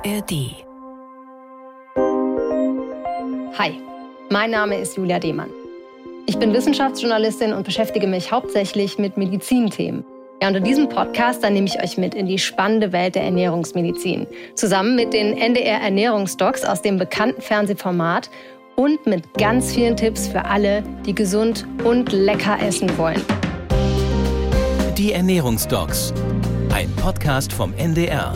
ARD. Hi, mein Name ist Julia Demann. Ich bin Wissenschaftsjournalistin und beschäftige mich hauptsächlich mit Medizinthemen. Ja, und in diesem Podcast, da nehme ich euch mit in die spannende Welt der Ernährungsmedizin. Zusammen mit den NDR Ernährungsdocs aus dem bekannten Fernsehformat und mit ganz vielen Tipps für alle, die gesund und lecker essen wollen. Die Ernährungsdocs, ein Podcast vom NDR.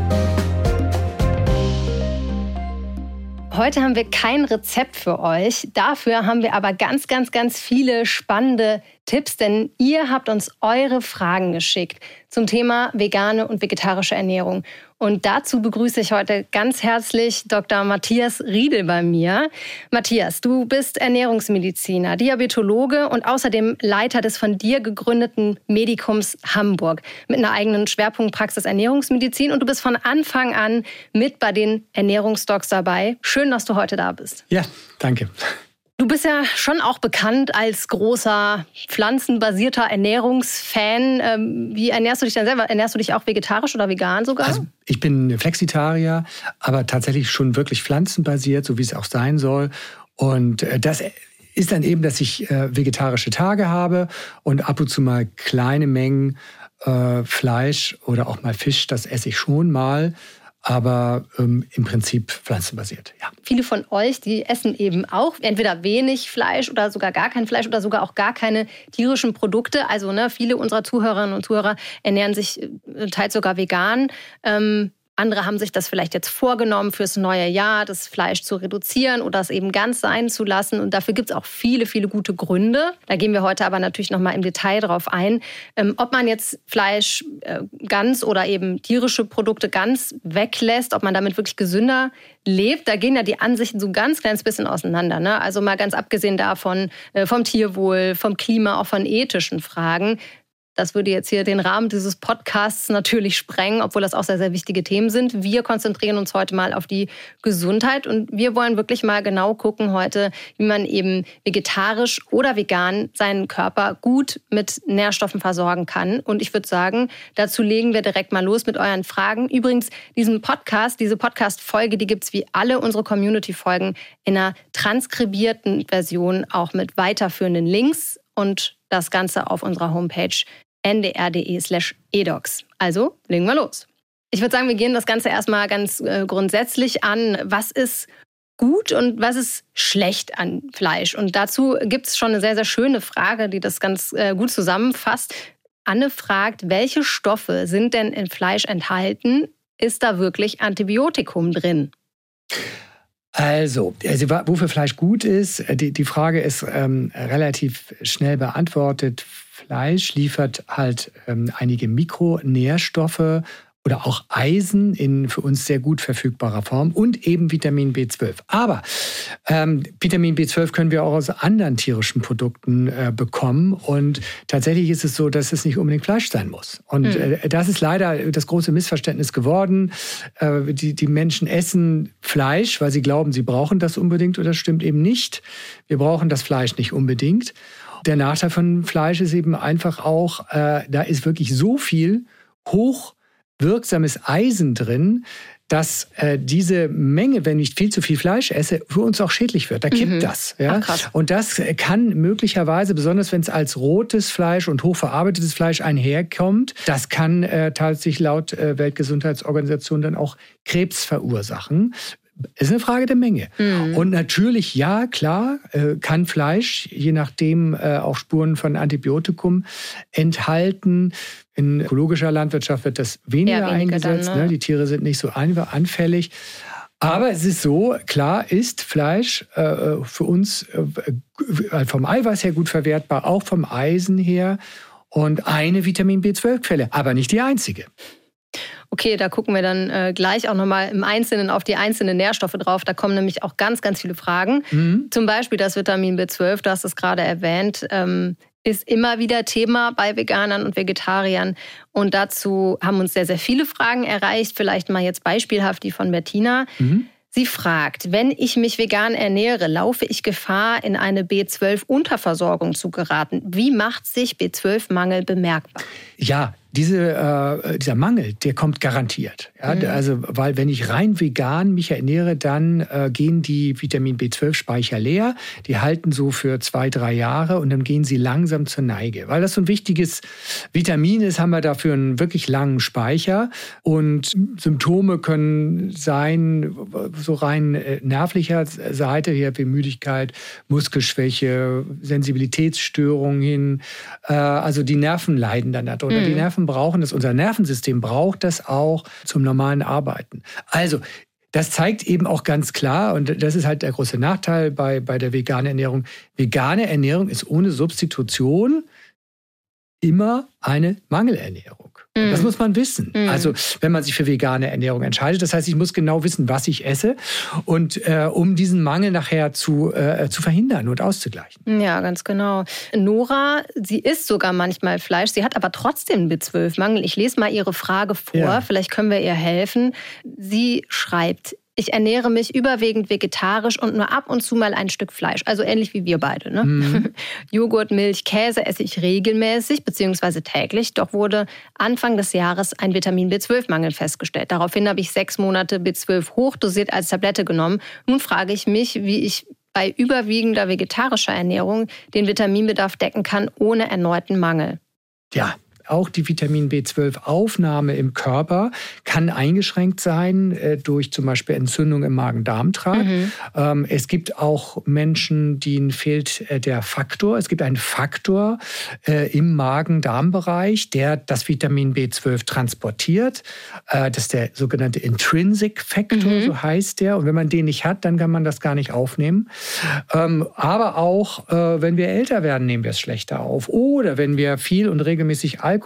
Heute haben wir kein Rezept für euch. Dafür haben wir aber ganz viele spannende Tipps, denn ihr habt uns eure Fragen geschickt zum Thema vegane und vegetarische Ernährung. Und dazu begrüße ich heute ganz herzlich Dr. Matthias Riedel bei mir. Matthias, du bist Ernährungsmediziner, Diabetologe und außerdem Leiter des von dir gegründeten Medicums Hamburg mit einer eigenen Schwerpunktpraxis Ernährungsmedizin. Und du bist von Anfang an mit bei den Ernährungsdocs dabei. Schön, dass du heute da bist. Ja, danke. Du bist ja schon auch bekannt als großer pflanzenbasierter Ernährungsfan. Wie ernährst du dich denn selber? Ernährst du dich auch vegetarisch oder vegan sogar? Also ich bin Flexitarier, aber tatsächlich schon wirklich pflanzenbasiert, so wie es auch sein soll. Und das ist dann eben, dass ich vegetarische Tage habe und ab und zu mal kleine Mengen Fleisch oder auch mal Fisch, das esse ich schon mal. Aber im Prinzip pflanzenbasiert, ja. Viele von euch, die essen eben auch entweder wenig Fleisch oder sogar gar kein Fleisch oder sogar auch gar keine tierischen Produkte. Also viele unserer Zuhörerinnen und Zuhörer ernähren sich teils sogar vegan. Andere haben sich das vielleicht jetzt vorgenommen fürs neue Jahr, das Fleisch zu reduzieren oder es eben ganz sein zu lassen. Und dafür gibt es auch viele gute Gründe. Da gehen wir heute aber natürlich nochmal im Detail drauf ein. Ob man jetzt Fleisch ganz oder eben tierische Produkte ganz weglässt, ob man damit wirklich gesünder lebt, da gehen ja die Ansichten so ein ganz kleines bisschen auseinander. Ne? Also mal ganz abgesehen davon, vom Tierwohl, vom Klima, auch von ethischen Fragen. Das würde jetzt hier den Rahmen dieses Podcasts natürlich sprengen, obwohl das auch sehr wichtige Themen sind. Wir konzentrieren uns heute mal auf die Gesundheit und wir wollen wirklich mal genau gucken heute, wie man eben vegetarisch oder vegan seinen Körper gut mit Nährstoffen versorgen kann. Und ich würde sagen, dazu legen wir direkt mal los mit euren Fragen. Übrigens, diese Podcast-Folge, die gibt es wie alle unsere Community-Folgen in einer transkribierten Version, auch mit weiterführenden Links und das Ganze auf unserer Homepage ndr.de/edocs. Also, legen wir los. Ich würde sagen, wir gehen das Ganze erstmal ganz grundsätzlich an. Was ist gut und was ist schlecht an Fleisch? Und dazu gibt es schon eine sehr schöne Frage, die das ganz gut zusammenfasst. Anne fragt, welche Stoffe sind denn in Fleisch enthalten? Ist da wirklich Antibiotikum drin? Also wofür Fleisch gut ist, die Frage ist relativ schnell beantwortet. Fleisch liefert halt einige Mikronährstoffe oder auch Eisen in für uns sehr gut verfügbarer Form und eben Vitamin B12. Aber Vitamin B12 können wir auch aus anderen tierischen Produkten bekommen. Und tatsächlich ist es so, dass es nicht unbedingt Fleisch sein muss. Und das ist leider das große Missverständnis geworden. Die Menschen essen Fleisch, weil sie glauben, sie brauchen das unbedingt. Und das stimmt eben nicht. Wir brauchen das Fleisch nicht unbedingt. Der Nachteil von Fleisch ist eben einfach auch, da ist wirklich so viel hochwirksames Eisen drin, dass diese Menge, wenn ich viel zu viel Fleisch esse, für uns auch schädlich wird. Da kippt das. Ja? Ach, und das kann möglicherweise, besonders wenn es als rotes Fleisch und hochverarbeitetes Fleisch einherkommt, das kann tatsächlich laut Weltgesundheitsorganisation dann auch Krebs verursachen. Ist eine Frage der Menge. Und natürlich, ja, klar, kann Fleisch, je nachdem, auch Spuren von Antibiotikum enthalten. In ökologischer Landwirtschaft wird das weniger eingesetzt. Dann, ne? Die Tiere sind nicht so anfällig. Aber es ist so, klar ist Fleisch für uns vom Eiweiß her gut verwertbar, auch vom Eisen her. Und eine Vitamin B12-Quelle, aber nicht die einzige. Okay, da gucken wir dann gleich auch nochmal im Einzelnen auf die einzelnen Nährstoffe drauf. Da kommen nämlich auch ganz viele Fragen. Zum Beispiel das Vitamin B12, du hast es gerade erwähnt, ist immer wieder Thema bei Veganern und Vegetariern. Und dazu haben uns sehr viele Fragen erreicht. Vielleicht mal jetzt beispielhaft die von Bettina. Sie fragt, wenn ich mich vegan ernähre, laufe ich Gefahr, in eine B12-Unterversorgung zu geraten. Wie macht sich B12-Mangel bemerkbar? Ja, dieser Mangel, der kommt garantiert. Ja? Also, weil wenn ich rein vegan mich ernähre, dann gehen die Vitamin B12-Speicher leer. Die halten so für 2-3 Jahre und dann gehen sie langsam zur Neige. Weil das so ein wichtiges Vitamin ist, haben wir dafür einen wirklich langen Speicher. Und Symptome können sein, so rein nervlicher Seite, hier wie Müdigkeit, Muskelschwäche, Sensibilitätsstörungen hin. Also die Nerven leiden dann darunter. Die Nerven brauchen das, unser Nervensystem braucht das auch zum normalen Arbeiten. Also das zeigt eben auch ganz klar, und das ist halt der große Nachteil bei der veganen Ernährung. Vegane Ernährung ist ohne Substitution immer eine Mangelernährung. Das muss man wissen. Also wenn man sich für vegane Ernährung entscheidet. Das heißt, ich muss genau wissen, was ich esse, und um diesen Mangel nachher zu verhindern und auszugleichen. Ja, ganz genau. Nora, sie isst sogar manchmal Fleisch. Sie hat aber trotzdem B12-Mangel. Ich lese mal ihre Frage vor. Ja. Vielleicht können wir ihr helfen. Sie schreibt: Ich ernähre mich überwiegend vegetarisch und nur ab und zu mal ein Stück Fleisch. Also ähnlich wie wir beide. Ne? Joghurt, Milch, Käse esse ich regelmäßig bzw. täglich. Doch wurde Anfang des Jahres ein Vitamin B12-Mangel festgestellt. Daraufhin habe ich 6 Monate B12 hochdosiert als Tablette genommen. Nun frage ich mich, wie ich bei überwiegender vegetarischer Ernährung den Vitaminbedarf decken kann, ohne erneuten Mangel. Ja. Auch die Vitamin B12-Aufnahme im Körper kann eingeschränkt sein durch zum Beispiel Entzündung im Magen-Darm-Trakt. Es gibt auch Menschen, denen fehlt der Faktor. Es gibt einen Faktor im Magen-Darm-Bereich, der das Vitamin B12 transportiert. Das ist der sogenannte Intrinsic Factor, so heißt der. Und wenn man den nicht hat, dann kann man das gar nicht aufnehmen. Aber auch, wenn wir älter werden, nehmen wir es schlechter auf. Oder wenn wir viel und regelmäßig Alkohol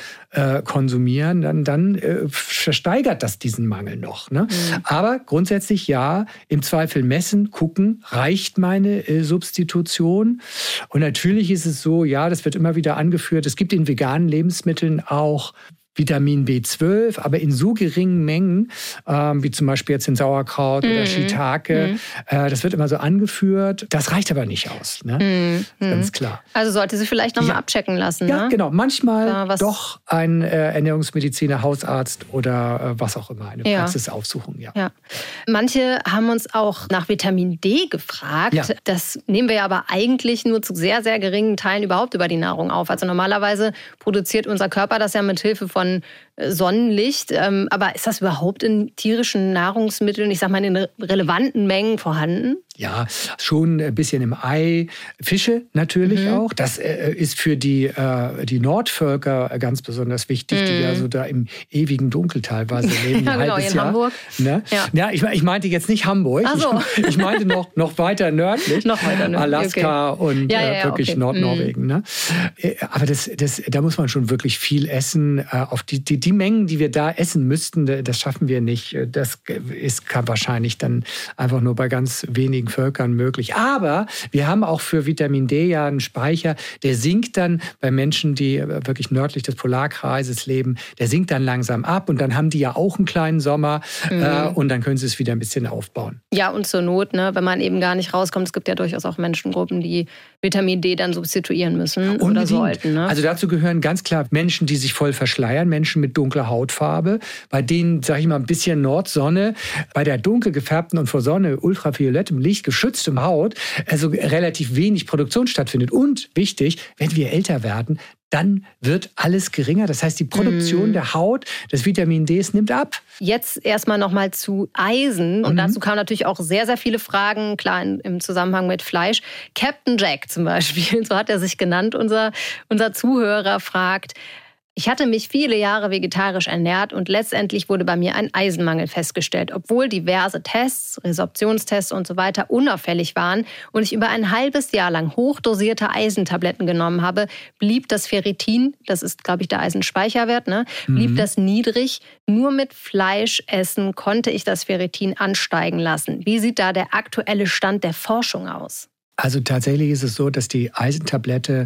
konsumieren, dann versteigert das diesen Mangel noch. Ne? Aber grundsätzlich ja, im Zweifel messen, gucken, reicht meine Substitution? Und natürlich ist es so, ja, das wird immer wieder angeführt, es gibt in veganen Lebensmitteln auch Vitamin B12, aber in so geringen Mengen, wie zum Beispiel jetzt in Sauerkraut oder Shiitake. Das wird immer so angeführt. Das reicht aber nicht aus. Ne? Ganz klar. Also sollte sie vielleicht nochmal abchecken lassen. Ja, ne? Genau. Manchmal doch ein Ernährungsmediziner, Hausarzt oder was auch immer, eine Praxis aufsuchen. Ja. Manche haben uns auch nach Vitamin D gefragt. Ja. Das nehmen wir ja aber eigentlich nur zu sehr, sehr geringen Teilen überhaupt über die Nahrung auf. Also normalerweise produziert unser Körper das ja mit Hilfe von Sonnenlicht. Aber ist das überhaupt in tierischen Nahrungsmitteln, ich sag mal in relevanten Mengen vorhanden? Ja, schon ein bisschen im Ei. Fische natürlich auch. Das ist für die Nordvölker ganz besonders wichtig, die ja so da im ewigen Dunkel teilweise leben. Ja, genau, in Hamburg. Ne? Ja, ich meinte jetzt nicht Hamburg. Ach so. Ich meinte noch weiter nördlich. Noch weiter nördlich. Alaska und wirklich Nordnorwegen. Ne? Aber da muss man schon wirklich viel essen. Auf die Mengen, die wir da essen müssten, das schaffen wir nicht. Das kann wahrscheinlich dann einfach nur bei ganz wenigen Völkern möglich. Aber wir haben auch für Vitamin D ja einen Speicher, der sinkt dann bei Menschen, die wirklich nördlich des Polarkreises leben, der sinkt dann langsam ab und dann haben die ja auch einen kleinen Sommer und dann können sie es wieder ein bisschen aufbauen. Ja, und zur Not, ne, wenn man eben gar nicht rauskommt, es gibt ja durchaus auch Menschengruppen, die Vitamin D dann substituieren müssen oder sollten. Ne? Also dazu gehören ganz klar Menschen, die sich voll verschleiern, Menschen mit dunkler Hautfarbe, bei denen, sage ich mal, ein bisschen Nordsonne, bei der dunkel gefärbten und vor Sonne ultraviolettem Licht geschütztem Haut, also relativ wenig Produktion stattfindet. Und wichtig, wenn wir älter werden, dann wird alles geringer. Das heißt, die Produktion der Haut, des Vitamin Ds nimmt ab. Jetzt erstmal nochmal zu Eisen. Und dazu kamen natürlich auch sehr, sehr viele Fragen, klar im Zusammenhang mit Fleisch. Captain Jack zum Beispiel, so hat er sich genannt, unser Zuhörer fragt: Ich hatte mich viele Jahre vegetarisch ernährt und letztendlich wurde bei mir ein Eisenmangel festgestellt, obwohl diverse Tests, Resorptionstests und so weiter unauffällig waren und ich über ein halbes Jahr lang hochdosierte Eisentabletten genommen habe, blieb das Ferritin, das ist, glaube ich, der Eisenspeicherwert, ne, blieb das niedrig. Nur mit Fleischessen konnte ich das Ferritin ansteigen lassen. Wie sieht da der aktuelle Stand der Forschung aus? Also tatsächlich ist es so, dass die Eisentablette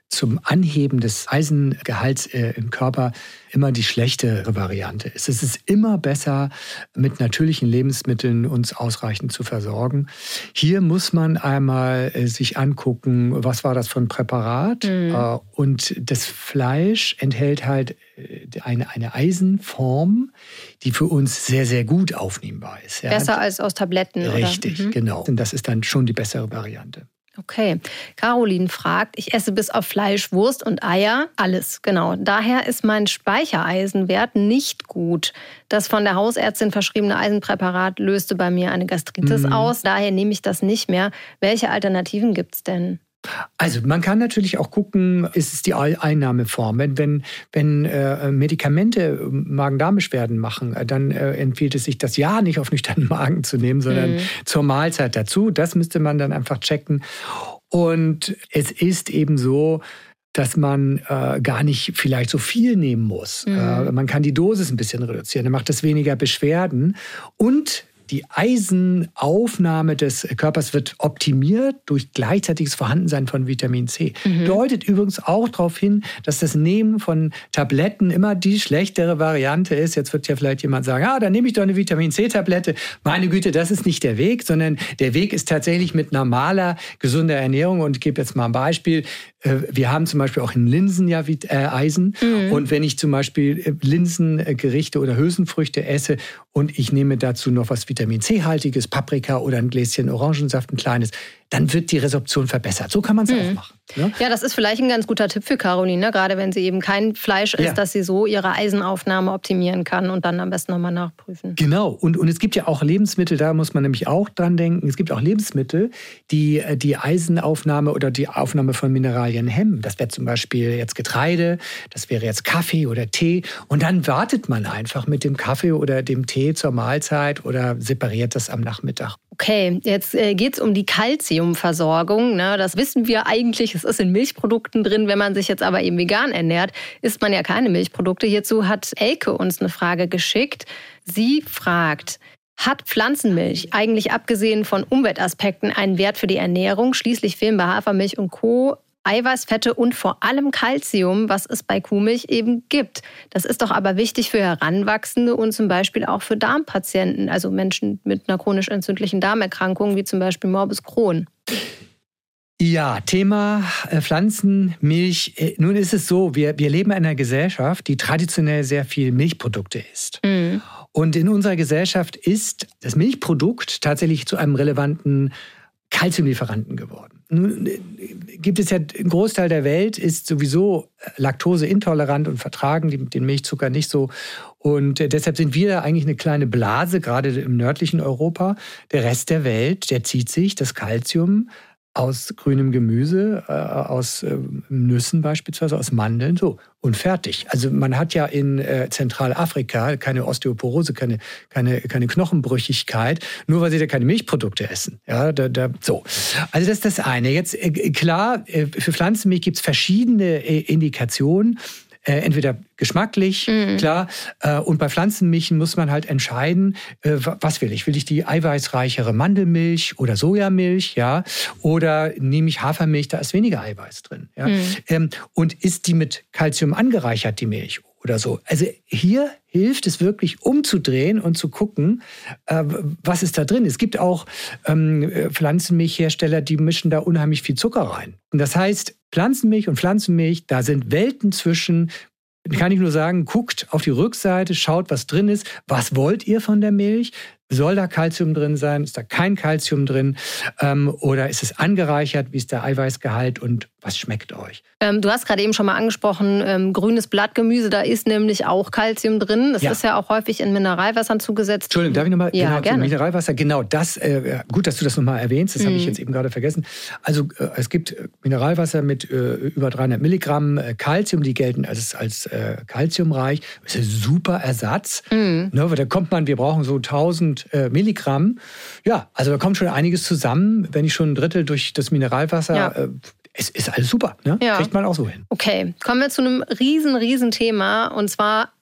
zum Anheben des Eisengehalts im Körper immer die schlechtere Variante ist. Es ist immer besser, mit natürlichen Lebensmitteln uns ausreichend zu versorgen. Hier muss man einmal sich angucken, was war das für ein Präparat. Und das Fleisch enthält halt eine Eisenform, die für uns sehr, sehr gut aufnehmbar ist. Ja? Besser als aus Tabletten, Richtig, oder? Genau. Und das ist dann schon die bessere Variante. Okay. Caroline fragt, ich esse bis auf Fleisch, Wurst und Eier, alles, genau. Daher ist mein Speichereisenwert nicht gut. Das von der Hausärztin verschriebene Eisenpräparat löste bei mir eine Gastritis aus. Daher nehme ich das nicht mehr. Welche Alternativen gibt es denn? Also man kann natürlich auch gucken, ist es die Einnahmeform. Wenn Medikamente Magen-Darm-Beschwerden machen, dann empfiehlt es sich, das ja nicht auf nüchternen Magen zu nehmen, sondern zur Mahlzeit dazu. Das müsste man dann einfach checken. Und es ist eben so, dass man gar nicht vielleicht so viel nehmen muss. Man kann die Dosis ein bisschen reduzieren, dann macht es weniger Beschwerden. Und die Eisenaufnahme des Körpers wird optimiert durch gleichzeitiges Vorhandensein von Vitamin C. Deutet übrigens auch darauf hin, dass das Nehmen von Tabletten immer die schlechtere Variante ist. Jetzt wird ja vielleicht jemand sagen, dann nehme ich doch eine Vitamin C-Tablette. Meine Güte, das ist nicht der Weg, sondern der Weg ist tatsächlich mit normaler, gesunder Ernährung. Und ich gebe jetzt mal ein Beispiel. Wir haben zum Beispiel auch in Linsen ja Eisen. Und wenn ich zum Beispiel Linsengerichte oder Hülsenfrüchte esse und ich nehme dazu noch was Vitamin C-haltiges, Paprika oder ein Gläschen Orangensaft, ein kleines, dann wird die Resorption verbessert. So kann man es auch machen. Ne? Ja, das ist vielleicht ein ganz guter Tipp für Caroline, ne? Gerade wenn sie eben kein Fleisch isst, dass sie so ihre Eisenaufnahme optimieren kann und dann am besten nochmal nachprüfen. Genau. Und es gibt ja auch Lebensmittel, da muss man nämlich auch dran denken, es gibt auch Lebensmittel, die die Eisenaufnahme oder die Aufnahme von Mineralien hemmen. Das wäre zum Beispiel jetzt Getreide, das wäre jetzt Kaffee oder Tee. Und dann wartet man einfach mit dem Kaffee oder dem Tee zur Mahlzeit oder separiert das am Nachmittag. Okay, jetzt geht es um die Kalziumversorgung. Ne? Das wissen wir eigentlich, es ist in Milchprodukten drin. Wenn man sich jetzt aber eben vegan ernährt, isst man ja keine Milchprodukte. Hierzu hat Elke uns eine Frage geschickt. Sie fragt, hat Pflanzenmilch eigentlich abgesehen von Umweltaspekten einen Wert für die Ernährung? Schließlich fehlen bei Hafermilch und Co. Eiweiß, Fette und vor allem Kalzium, was es bei Kuhmilch eben gibt. Das ist doch aber wichtig für Heranwachsende und zum Beispiel auch für Darmpatienten, also Menschen mit einer chronisch entzündlichen Darmerkrankung, wie zum Beispiel Morbus Crohn. Ja, Thema Pflanzenmilch. Nun ist es so, wir leben in einer Gesellschaft, die traditionell sehr viel Milchprodukte isst. Und in unserer Gesellschaft ist das Milchprodukt tatsächlich zu einem relevanten Kalziumlieferanten geworden. Nun gibt es ja, ein Großteil der Welt ist sowieso laktoseintolerant und vertragen den Milchzucker nicht so. Und deshalb sind wir eigentlich eine kleine Blase, gerade im nördlichen Europa. Der Rest der Welt, der zieht sich das Kalzium aus grünem Gemüse, aus Nüssen beispielsweise, aus Mandeln, so und fertig. Also man hat ja in Zentralafrika keine Osteoporose, keine Knochenbrüchigkeit, nur weil sie da keine Milchprodukte essen. Ja, so. Also das ist das eine. Jetzt klar, für Pflanzenmilch gibt es verschiedene Indikationen. Entweder geschmacklich, klar, und bei Pflanzenmilchen muss man halt entscheiden, was will ich? Will ich die eiweißreichere Mandelmilch oder Sojamilch, ja? Oder nehme ich Hafermilch, da ist weniger Eiweiß drin. Ja? Und ist die mit Kalzium angereichert, die Milch? Oder so. Also hier hilft es wirklich umzudrehen und zu gucken, was ist da drin. Es gibt auch Pflanzenmilchhersteller, die mischen da unheimlich viel Zucker rein. Und das heißt, Pflanzenmilch und Pflanzenmilch, da sind Welten zwischen. Kann ich nur sagen, guckt auf die Rückseite, schaut, was drin ist. Was wollt ihr von der Milch? Soll da Kalzium drin sein? Ist da kein Kalzium drin? Oder ist es angereichert? Wie ist der Eiweißgehalt und was schmeckt euch? Du hast gerade eben schon mal angesprochen, grünes Blattgemüse, da ist nämlich auch Kalzium drin. Das ist ja auch häufig in Mineralwassern zugesetzt. Entschuldigung, darf ich nochmal? Ja, gerne. Mineralwasser, genau das. Gut, dass du das nochmal erwähnst, das habe ich jetzt eben gerade vergessen. Also es gibt Mineralwasser mit über 300 Milligramm Kalzium, die gelten als kalziumreich. Das ist ein super Ersatz. Ne, wir brauchen so 1000 Milligramm. Ja, also da kommt schon einiges zusammen. Wenn ich schon ein Drittel durch das Mineralwasser... Es ist alles super, ne? Ja. Kriegt man auch so hin. Okay, kommen wir zu einem riesen Thema und zwar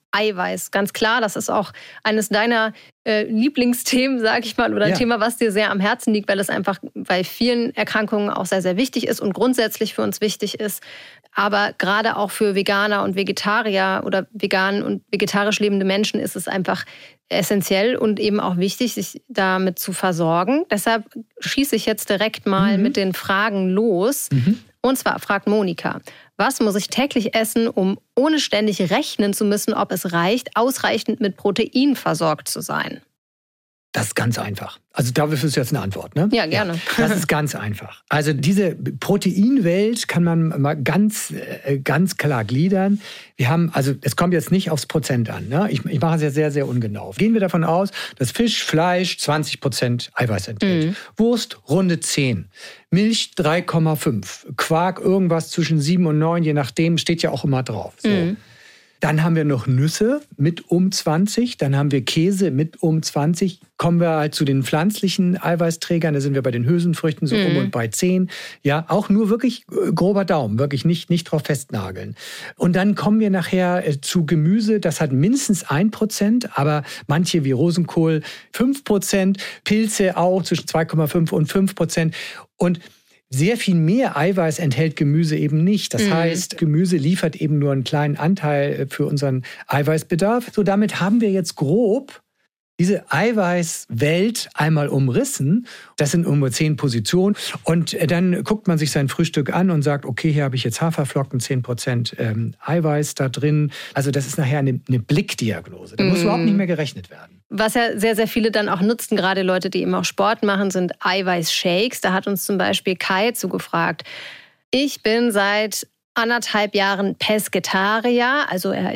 Eiweiß. Ganz klar, das ist auch eines deiner Lieblingsthemen, sag ich mal, oder ein Thema, was dir sehr am Herzen liegt, weil es einfach bei vielen Erkrankungen auch sehr, sehr wichtig ist und grundsätzlich für uns wichtig ist. Aber gerade auch für Veganer und Vegetarier oder vegan und vegetarisch lebende Menschen ist es einfach essentiell und eben auch wichtig, sich damit zu versorgen. Deshalb schieße ich jetzt direkt mal mit den Fragen los. Und zwar fragt Monika, was muss ich täglich essen, um ohne ständig rechnen zu müssen, ob es reicht, ausreichend mit Protein versorgt zu sein? Das ist ganz einfach. Also dafür ist jetzt eine Antwort, ne? Ja, gerne. Ja, das ist ganz einfach. Also diese Proteinwelt kann man mal ganz klar gliedern. Wir haben, also es kommt jetzt nicht aufs Prozent an, ne? Ich mache es ja sehr, sehr ungenau. Gehen wir davon aus, dass Fisch, Fleisch 20% Eiweiß enthält. Wurst runde 10. Milch 3,5. Quark irgendwas zwischen 7 und 9, je nachdem, steht ja auch immer drauf. So. Dann haben wir noch Nüsse mit um 20, dann haben wir Käse mit um 20. Kommen wir halt zu den pflanzlichen Eiweißträgern, da sind wir bei den Hülsenfrüchten so um und bei 10. Ja, auch nur wirklich grober Daumen, wirklich nicht drauf festnageln. Und dann kommen wir nachher zu Gemüse, das hat mindestens 1%, aber manche wie Rosenkohl 5%, Pilze auch zwischen 2,5 und 5%. Und sehr viel mehr Eiweiß enthält Gemüse eben nicht. Das heißt, Gemüse liefert eben nur einen kleinen Anteil für unseren Eiweißbedarf. So, damit haben wir jetzt grob diese Eiweißwelt einmal umrissen. Das sind ungefähr 10 Positionen. Und dann guckt man sich sein Frühstück an und sagt, okay, hier habe ich jetzt Haferflocken, 10% Eiweiß da drin. Also das ist nachher eine Blickdiagnose. Da muss überhaupt nicht mehr gerechnet werden. Was ja sehr, sehr viele dann auch nutzen, gerade Leute, die eben auch Sport machen, sind Eiweißshakes. Da hat uns zum Beispiel Kai zugefragt. Ich bin seit 1,5 Jahren Pesketarier, also er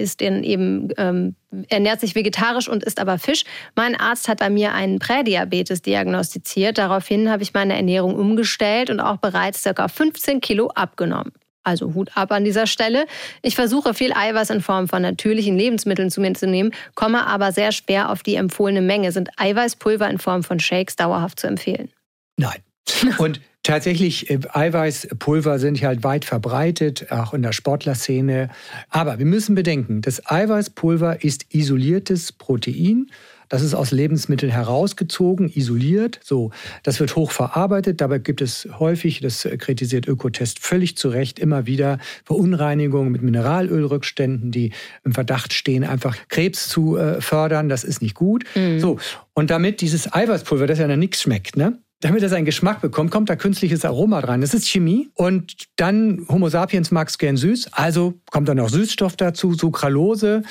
ernährt sich vegetarisch und isst aber Fisch. Mein Arzt hat bei mir einen Prädiabetes diagnostiziert. Daraufhin habe ich meine Ernährung umgestellt und auch bereits ca. 15 Kilo abgenommen. Also Hut ab an dieser Stelle. Ich versuche viel Eiweiß in Form von natürlichen Lebensmitteln zu mir zu nehmen, komme aber sehr schwer auf die empfohlene Menge. Sind Eiweißpulver in Form von Shakes dauerhaft zu empfehlen? Nein. Und tatsächlich, Eiweißpulver sind halt weit verbreitet, auch in der Sportlerszene. Aber wir müssen bedenken, das Eiweißpulver ist isoliertes Protein. Das ist aus Lebensmitteln herausgezogen, isoliert. So, das wird hochverarbeitet. Dabei gibt es häufig, das kritisiert Ökotest völlig zu Recht, immer wieder Verunreinigungen mit Mineralölrückständen, die im Verdacht stehen, einfach Krebs zu fördern. Das ist nicht gut. So, und damit dieses Eiweißpulver, das ja nach nichts schmeckt, ne? Damit es einen Geschmack bekommt, kommt da künstliches Aroma rein. Das ist Chemie. Und dann, Homo sapiens mag es gern süß. Also kommt dann noch Süßstoff dazu, Sucralose.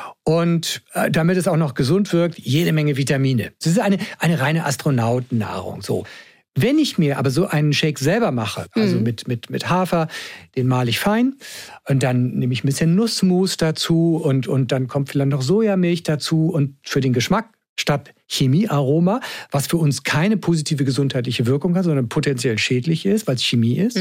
Und damit es auch noch gesund wirkt, jede Menge Vitamine. Das ist eine reine Astronautennahrung. So. Wenn ich mir aber so einen Shake selber mache, also mit Hafer, den male ich fein. Und dann nehme ich ein bisschen Nussmus dazu und dann kommt vielleicht noch Sojamilch dazu. Und für den Geschmack statt Chemiearoma, was für uns keine positive gesundheitliche Wirkung hat, sondern potenziell schädlich ist, weil es Chemie ist,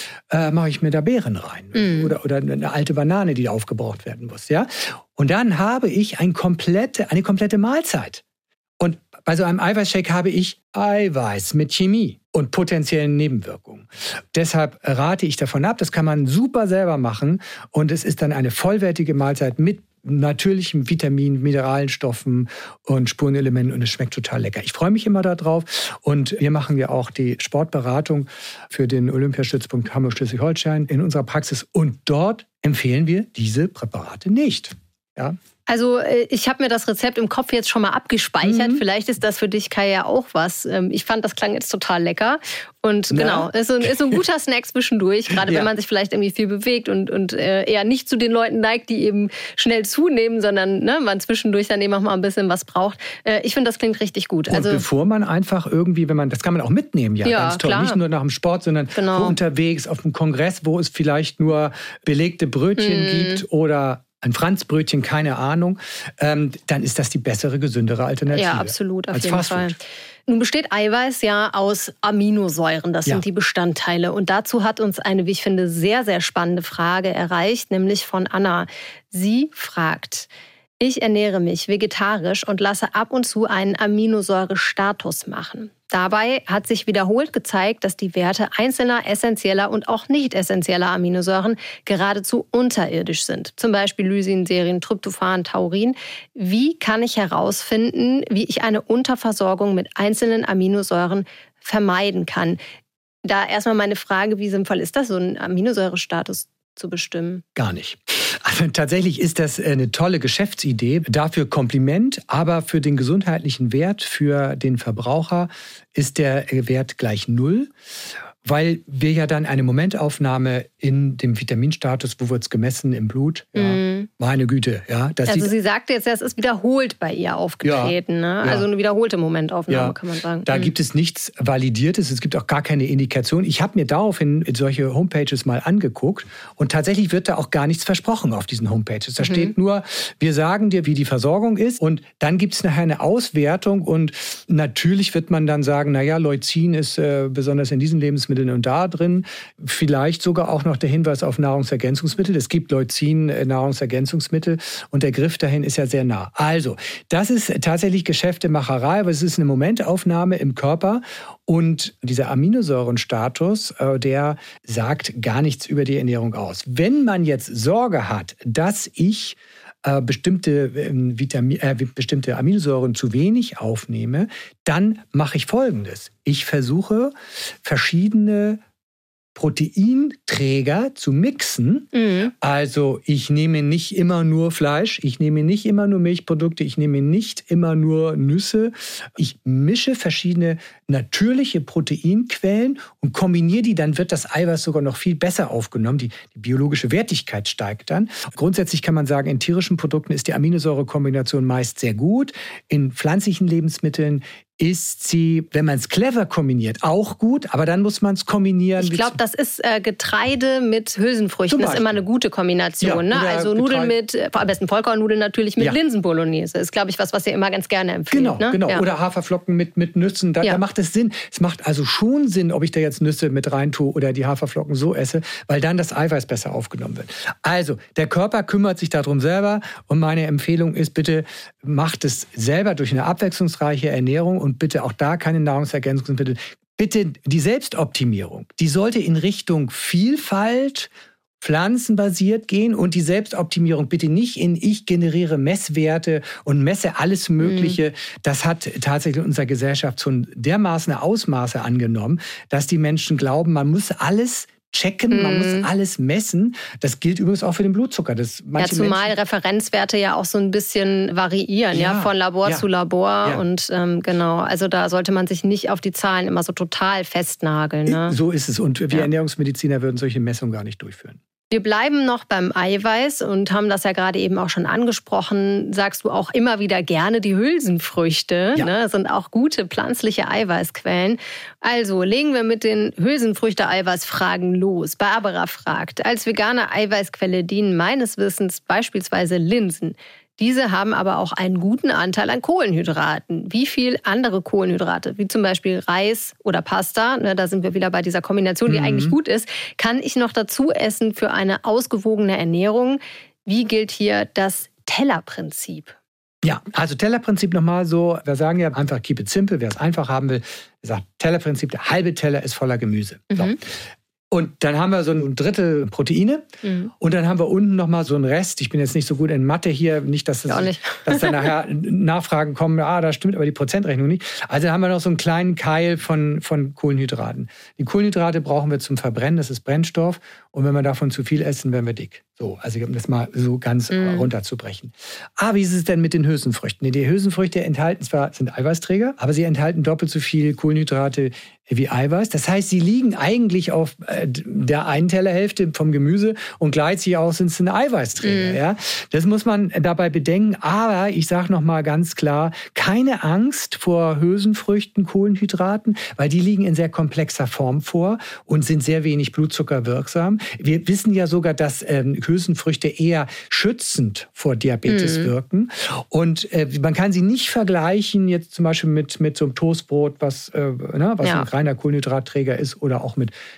mache ich mir da Beeren rein. Oder eine alte Banane, die aufgebraucht werden muss. Ja? Und dann habe ich eine komplette Mahlzeit. Und bei so einem Eiweißshake habe ich Eiweiß mit Chemie und potenziellen Nebenwirkungen. Deshalb rate ich davon ab, das kann man super selber machen. Und es ist dann eine vollwertige Mahlzeit mit natürlichen Vitaminen, Mineralstoffen und Spurenelementen und es schmeckt total lecker. Ich freue mich immer darauf und wir machen ja auch die Sportberatung für den Olympiastützpunkt Hamburg-Schleswig-Holstein in unserer Praxis und dort empfehlen wir diese Präparate nicht. Ja. Also ich habe mir das Rezept im Kopf jetzt schon mal abgespeichert. Vielleicht ist das für dich, Kai, ja auch was. Ich fand, das klang jetzt total lecker. Und genau, ist so ein guter Snack zwischendurch, gerade wenn man sich vielleicht irgendwie viel bewegt und eher nicht zu den Leuten neigt, die eben schnell zunehmen, sondern man zwischendurch dann eben auch mal ein bisschen was braucht. Ich finde, das klingt richtig gut. Also, und bevor man einfach irgendwie, das kann man auch mitnehmen, ganz toll. Klar. Nicht nur nach dem Sport, sondern unterwegs auf dem Kongress, wo es vielleicht nur belegte Brötchen gibt oder ein Franzbrötchen, keine Ahnung, dann ist das die bessere, gesündere Alternative. Ja, absolut, auf jeden Fall. Nun besteht Eiweiß ja aus Aminosäuren, das sind die Bestandteile. Und dazu hat uns eine, wie ich finde, sehr, sehr spannende Frage erreicht, nämlich von Anna. Sie fragt: Ich ernähre mich vegetarisch und lasse ab und zu einen Aminosäurestatus machen. Dabei hat sich wiederholt gezeigt, dass die Werte einzelner essentieller und auch nicht essentieller Aminosäuren geradezu unterirdisch sind. Zum Beispiel Lysin, Serin, Tryptophan, Taurin. Wie kann ich herausfinden, wie ich eine Unterversorgung mit einzelnen Aminosäuren vermeiden kann? Da erstmal meine Frage, wie sinnvoll ist das, so einen Aminosäurestatus zu bestimmen? Gar nicht. Also tatsächlich ist das eine tolle Geschäftsidee. Dafür Kompliment, aber für den gesundheitlichen Wert, für den Verbraucher ist der Wert gleich 0. Weil wir ja dann eine Momentaufnahme in dem Vitaminstatus, wo wird es gemessen im Blut, ja, meine Güte. Ja, also sie sagte jetzt, es ist wiederholt bei ihr aufgetreten. Ja, ne? Also eine wiederholte Momentaufnahme, kann man sagen. Da gibt es nichts Validiertes, es gibt auch gar keine Indikation. Ich habe mir daraufhin solche Homepages mal angeguckt und tatsächlich wird da auch gar nichts versprochen auf diesen Homepages. Da steht nur, wir sagen dir, wie die Versorgung ist und dann gibt es nachher eine Auswertung und natürlich wird man dann sagen, naja, Leucin ist besonders in diesen Lebensmitteln und da drin. Vielleicht sogar auch noch der Hinweis auf Nahrungsergänzungsmittel. Es gibt Leucin-Nahrungsergänzungsmittel und der Griff dahin ist ja sehr nah. Also, das ist tatsächlich Geschäftemacherei, aber es ist eine Momentaufnahme im Körper und dieser Aminosäurenstatus, der sagt gar nichts über die Ernährung aus. Wenn man jetzt Sorge hat, dass ich bestimmte Aminosäuren zu wenig aufnehme, dann mache ich Folgendes. Ich versuche, verschiedene Proteinträger zu mixen. Also ich nehme nicht immer nur Fleisch, ich nehme nicht immer nur Milchprodukte, ich nehme nicht immer nur Nüsse. Ich mische verschiedene natürliche Proteinquellen und kombiniere die, dann wird das Eiweiß sogar noch viel besser aufgenommen. Die biologische Wertigkeit steigt dann. Grundsätzlich kann man sagen, in tierischen Produkten ist die Aminosäurekombination meist sehr gut. In pflanzlichen Lebensmitteln ist sie, wenn man es clever kombiniert, auch gut, aber dann muss man es kombinieren. Ich glaube, das ist Getreide mit Hülsenfrüchten. Das ist immer eine gute Kombination. Ja, ne? Also Nudeln mit, am besten Vollkornnudeln natürlich mit Linsenbolognese. Ist, glaube ich, was ihr immer ganz gerne empfiehlt. Genau. Ja. Oder Haferflocken mit Nüssen. Da macht es Sinn. Es macht also schon Sinn, ob ich da jetzt Nüsse mit rein tue oder die Haferflocken so esse, weil dann das Eiweiß besser aufgenommen wird. Also, der Körper kümmert sich darum selber und meine Empfehlung ist, bitte macht es selber durch eine abwechslungsreiche Ernährung und bitte auch da keine Nahrungsergänzungsmittel. Bitte die Selbstoptimierung, die sollte in Richtung Vielfalt, pflanzenbasiert gehen und die Selbstoptimierung bitte nicht in ich generiere Messwerte und messe alles Mögliche. Das hat tatsächlich in unserer Gesellschaft schon dermaßen Ausmaße angenommen, dass die Menschen glauben, man muss alles checken, man muss alles messen. Das gilt übrigens auch für den Blutzucker. Zumal Referenzwerte ja auch so ein bisschen variieren, von Labor zu Labor. Ja. Und genau, also da sollte man sich nicht auf die Zahlen immer so total festnageln. Ne? So ist es. Und wir Ernährungsmediziner würden solche Messungen gar nicht durchführen. Wir bleiben noch beim Eiweiß und haben das ja gerade eben auch schon angesprochen. Sagst du auch immer wieder gerne, die Hülsenfrüchte sind auch gute pflanzliche Eiweißquellen. Also legen wir mit den Hülsenfrüchte-Eiweißfragen los. Barbara fragt, als vegane Eiweißquelle dienen meines Wissens beispielsweise Linsen. Diese haben aber auch einen guten Anteil an Kohlenhydraten. Wie viel andere Kohlenhydrate, wie zum Beispiel Reis oder Pasta, da sind wir wieder bei dieser Kombination, die eigentlich gut ist, kann ich noch dazu essen für eine ausgewogene Ernährung? Wie gilt hier das Tellerprinzip? Ja, also Tellerprinzip nochmal so, wir sagen ja einfach keep it simple, wer es einfach haben will, sagt Tellerprinzip, der halbe Teller ist voller Gemüse. So. Und dann haben wir so ein Drittel Proteine und dann haben wir unten nochmal so einen Rest. Ich bin jetzt nicht so gut in Mathe hier, nicht, dass dann nachher Nachfragen kommen, da stimmt aber die Prozentrechnung nicht. Also haben wir noch so einen kleinen Keil von Kohlenhydraten. Die Kohlenhydrate brauchen wir zum Verbrennen, das ist Brennstoff. Und wenn wir davon zu viel essen, werden wir dick. So, also um das mal so ganz runterzubrechen. Wie ist es denn mit den Hülsenfrüchten? Die Hülsenfrüchte sind Eiweißträger, aber sie enthalten doppelt so viel Kohlenhydrate wie Eiweiß. Das heißt, sie liegen eigentlich auf der einen Tellerhälfte vom Gemüse und gleichzeitig auch sind es ein Eiweißträger. Ja? Das muss man dabei bedenken. Aber ich sage noch mal ganz klar, keine Angst vor Hülsenfrüchten, Kohlenhydraten, weil die liegen in sehr komplexer Form vor und sind sehr wenig blutzuckerwirksam. Wir wissen ja sogar, dass Hülsenfrüchte eher schützend vor Diabetes wirken. Und man kann sie nicht vergleichen jetzt zum Beispiel mit so einem Toastbrot, was ein reiner Kohlenhydratträger ist oder auch mit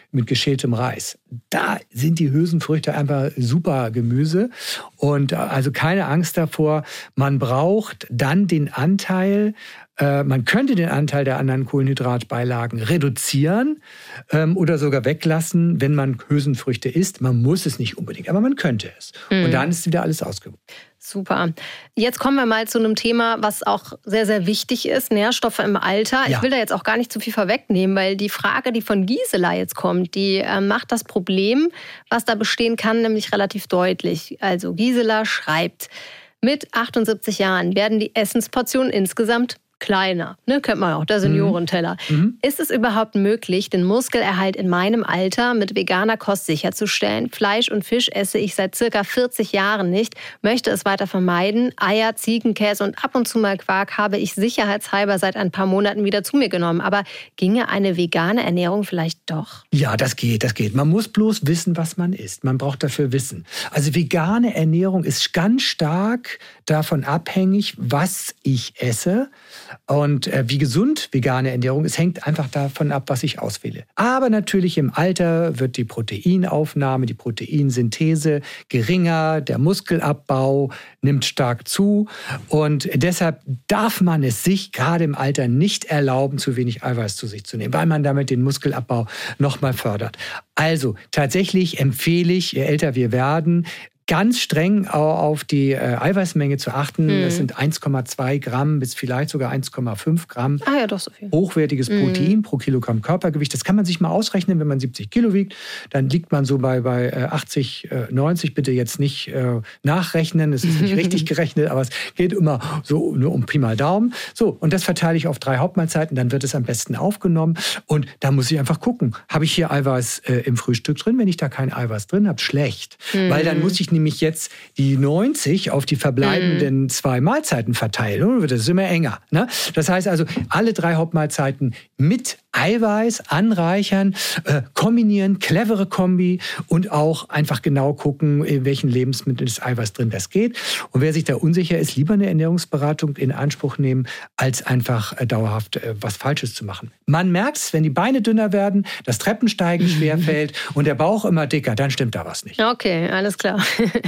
mit geschältem Reis. Da sind die Hülsenfrüchte einfach super Gemüse und also keine Angst davor. Man braucht dann den Anteil, man könnte den Anteil der anderen Kohlenhydratbeilagen reduzieren oder sogar weglassen, wenn man Hülsenfrüchte isst. Man muss es nicht unbedingt, aber man könnte es. Und dann ist wieder alles ausgewogen. Super. Jetzt kommen wir mal zu einem Thema, was auch sehr, sehr wichtig ist, Nährstoffe im Alter. Ja. Ich will da jetzt auch gar nicht zu viel vorwegnehmen, weil die Frage, die von Gisela jetzt kommt, die macht das Problem, was da bestehen kann, nämlich relativ deutlich. Also Gisela schreibt, mit 78 Jahren werden die Essensportionen insgesamt kleiner, ne, kennt man auch, der Seniorenteller. Ist es überhaupt möglich, den Muskelerhalt in meinem Alter mit veganer Kost sicherzustellen? Fleisch und Fisch esse ich seit circa 40 Jahren nicht, möchte es weiter vermeiden. Eier, Ziegenkäse und ab und zu mal Quark habe ich sicherheitshalber seit ein paar Monaten wieder zu mir genommen. Aber ginge eine vegane Ernährung vielleicht doch? Ja, das geht. Man muss bloß wissen, was man isst. Man braucht dafür Wissen. Also vegane Ernährung ist ganz stark davon abhängig, was ich esse. Und wie gesund vegane Ernährung ist, hängt einfach davon ab, was ich auswähle. Aber natürlich im Alter wird die Proteinaufnahme, die Proteinsynthese geringer, der Muskelabbau nimmt stark zu. Und deshalb darf man es sich gerade im Alter nicht erlauben, zu wenig Eiweiß zu sich zu nehmen, weil man damit den Muskelabbau nochmal fördert. Also tatsächlich empfehle ich, je älter wir werden, ganz streng auf die Eiweißmenge zu achten. Das sind 1,2 Gramm bis vielleicht sogar 1,5 Gramm. Ah ja, doch so viel. Hochwertiges Protein pro Kilogramm Körpergewicht. Das kann man sich mal ausrechnen, wenn man 70 Kilo wiegt. Dann liegt man so bei 80, 90. Bitte jetzt nicht nachrechnen. Das ist nicht richtig gerechnet, aber es geht immer so nur um Pi mal Daumen. So, und das verteile ich auf 3 Hauptmahlzeiten. Dann wird es am besten aufgenommen. Und da muss ich einfach gucken, habe ich hier Eiweiß im Frühstück drin? Wenn ich da kein Eiweiß drin habe, schlecht. Weil dann muss ich nämlich jetzt die 90 auf die verbleibenden 2 Mahlzeiten verteilen. Das ist immer enger. Ne? Das heißt also, alle 3 Hauptmahlzeiten mit Eiweiß anreichern, kombinieren, clevere Kombi und auch einfach genau gucken, in welchen Lebensmitteln ist Eiweiß drin, das geht. Und wer sich da unsicher ist, lieber eine Ernährungsberatung in Anspruch nehmen, als einfach dauerhaft was Falsches zu machen. Man merkt es, wenn die Beine dünner werden, das Treppensteigen schwerfällt und der Bauch immer dicker, dann stimmt da was nicht. Okay, alles klar.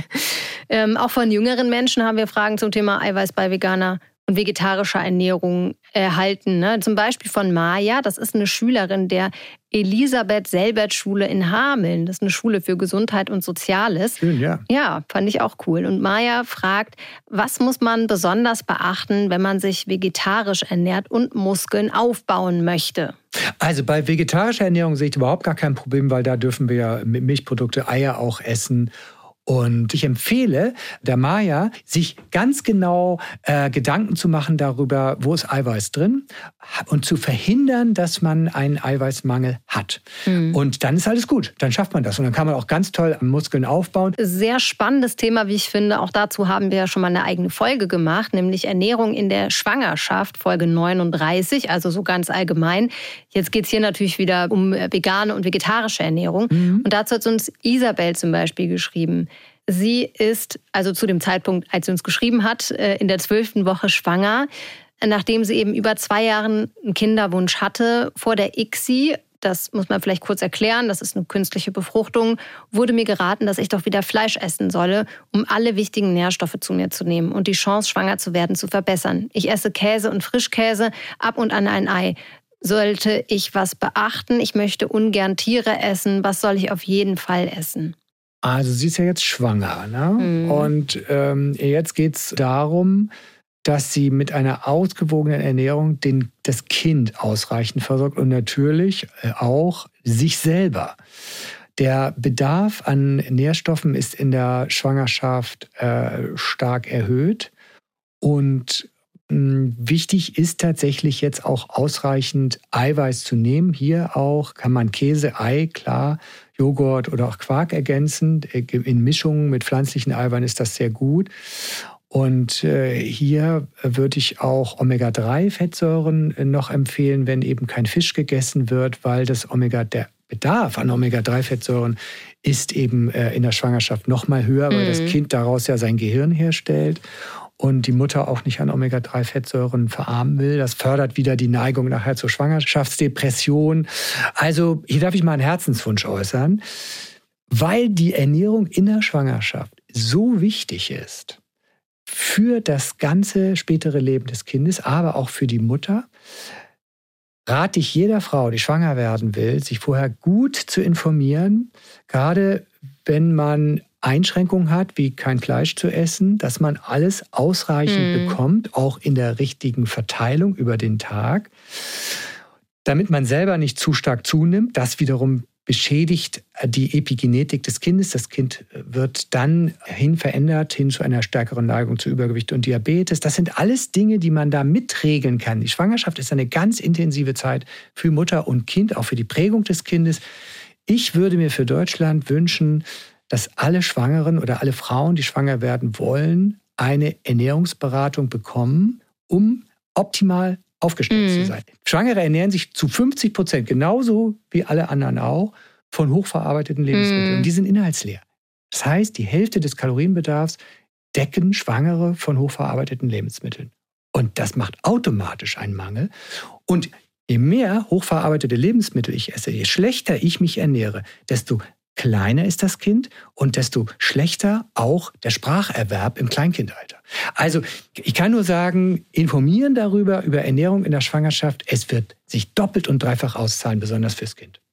Auch von jüngeren Menschen haben wir Fragen zum Thema Eiweiß bei veganer und vegetarischer Ernährung erhalten. Ne? Zum Beispiel von Maja, das ist eine Schülerin der Elisabeth-Selbert-Schule in Hameln. Das ist eine Schule für Gesundheit und Soziales. Schön, ja. Ja, fand ich auch cool. Und Maja fragt, was muss man besonders beachten, wenn man sich vegetarisch ernährt und Muskeln aufbauen möchte? Also bei vegetarischer Ernährung sehe ich überhaupt gar kein Problem, weil da dürfen wir ja Milchprodukte, Eier auch essen. Und ich empfehle der Maja, sich ganz genau Gedanken zu machen darüber, wo ist Eiweiß drin und zu verhindern, dass man einen Eiweißmangel hat. Und dann ist alles gut, dann schafft man das. Und dann kann man auch ganz toll Muskeln aufbauen. Sehr spannendes Thema, wie ich finde. Auch dazu haben wir ja schon mal eine eigene Folge gemacht, nämlich Ernährung in der Schwangerschaft, Folge 39, also so ganz allgemein. Jetzt geht es hier natürlich wieder um vegane und vegetarische Ernährung. Und dazu hat uns Isabel zum Beispiel geschrieben. Sie ist, also zu dem Zeitpunkt, als sie uns geschrieben hat, in der 12. Woche schwanger, nachdem sie eben über 2 Jahren einen Kinderwunsch hatte. Vor der ICSI, das muss man vielleicht kurz erklären, das ist eine künstliche Befruchtung, wurde mir geraten, dass ich doch wieder Fleisch essen solle, um alle wichtigen Nährstoffe zu mir zu nehmen und die Chance, schwanger zu werden, zu verbessern. Ich esse Käse und Frischkäse, ab und an ein Ei. Sollte ich was beachten? Ich möchte ungern Tiere essen. Was soll ich auf jeden Fall essen? Also sie ist ja jetzt schwanger, ne? Und jetzt geht es darum, dass sie mit einer ausgewogenen Ernährung das Kind ausreichend versorgt und natürlich auch sich selber. Der Bedarf an Nährstoffen ist in der Schwangerschaft stark erhöht und wichtig ist tatsächlich jetzt auch ausreichend Eiweiß zu nehmen. Hier auch kann man Käse, Ei, klar, Joghurt oder auch Quark ergänzen. In Mischungen mit pflanzlichen Eiweißen ist das sehr gut. Und hier würde ich auch Omega-3-Fettsäuren noch empfehlen, wenn eben kein Fisch gegessen wird, weil der Bedarf an Omega-3-Fettsäuren ist eben in der Schwangerschaft noch mal höher, weil das Kind daraus ja sein Gehirn herstellt. und die Mutter auch nicht an Omega-3-Fettsäuren verarmen will. Das fördert wieder die Neigung nachher zur Schwangerschaftsdepression. Also hier darf ich mal einen Herzenswunsch äußern, weil die Ernährung in der Schwangerschaft so wichtig ist für das ganze spätere Leben des Kindes, aber auch für die Mutter, rate ich jeder Frau, die schwanger werden will, sich vorher gut zu informieren, gerade wenn man Einschränkungen hat, wie kein Fleisch zu essen, dass man alles ausreichend bekommt, auch in der richtigen Verteilung über den Tag, damit man selber nicht zu stark zunimmt. Das wiederum beschädigt die Epigenetik des Kindes. Das Kind wird dann verändert hin zu einer stärkeren Neigung zu Übergewicht und Diabetes. Das sind alles Dinge, die man da mitregeln kann. Die Schwangerschaft ist eine ganz intensive Zeit für Mutter und Kind, auch für die Prägung des Kindes. Ich würde mir für Deutschland wünschen, dass alle Schwangeren oder alle Frauen, die schwanger werden wollen, eine Ernährungsberatung bekommen, um optimal aufgestellt zu sein. Schwangere ernähren sich zu 50%, genauso wie alle anderen auch, von hochverarbeiteten Lebensmitteln. Und die sind inhaltsleer. Das heißt, die Hälfte des Kalorienbedarfs decken Schwangere von hochverarbeiteten Lebensmitteln. Und das macht automatisch einen Mangel. Und je mehr hochverarbeitete Lebensmittel ich esse, je schlechter ich mich ernähre, desto kleiner ist das Kind und desto schlechter auch der Spracherwerb im Kleinkindalter. Also ich kann nur sagen, informieren darüber, über Ernährung in der Schwangerschaft. Es wird sich doppelt und dreifach auszahlen, besonders fürs Kind.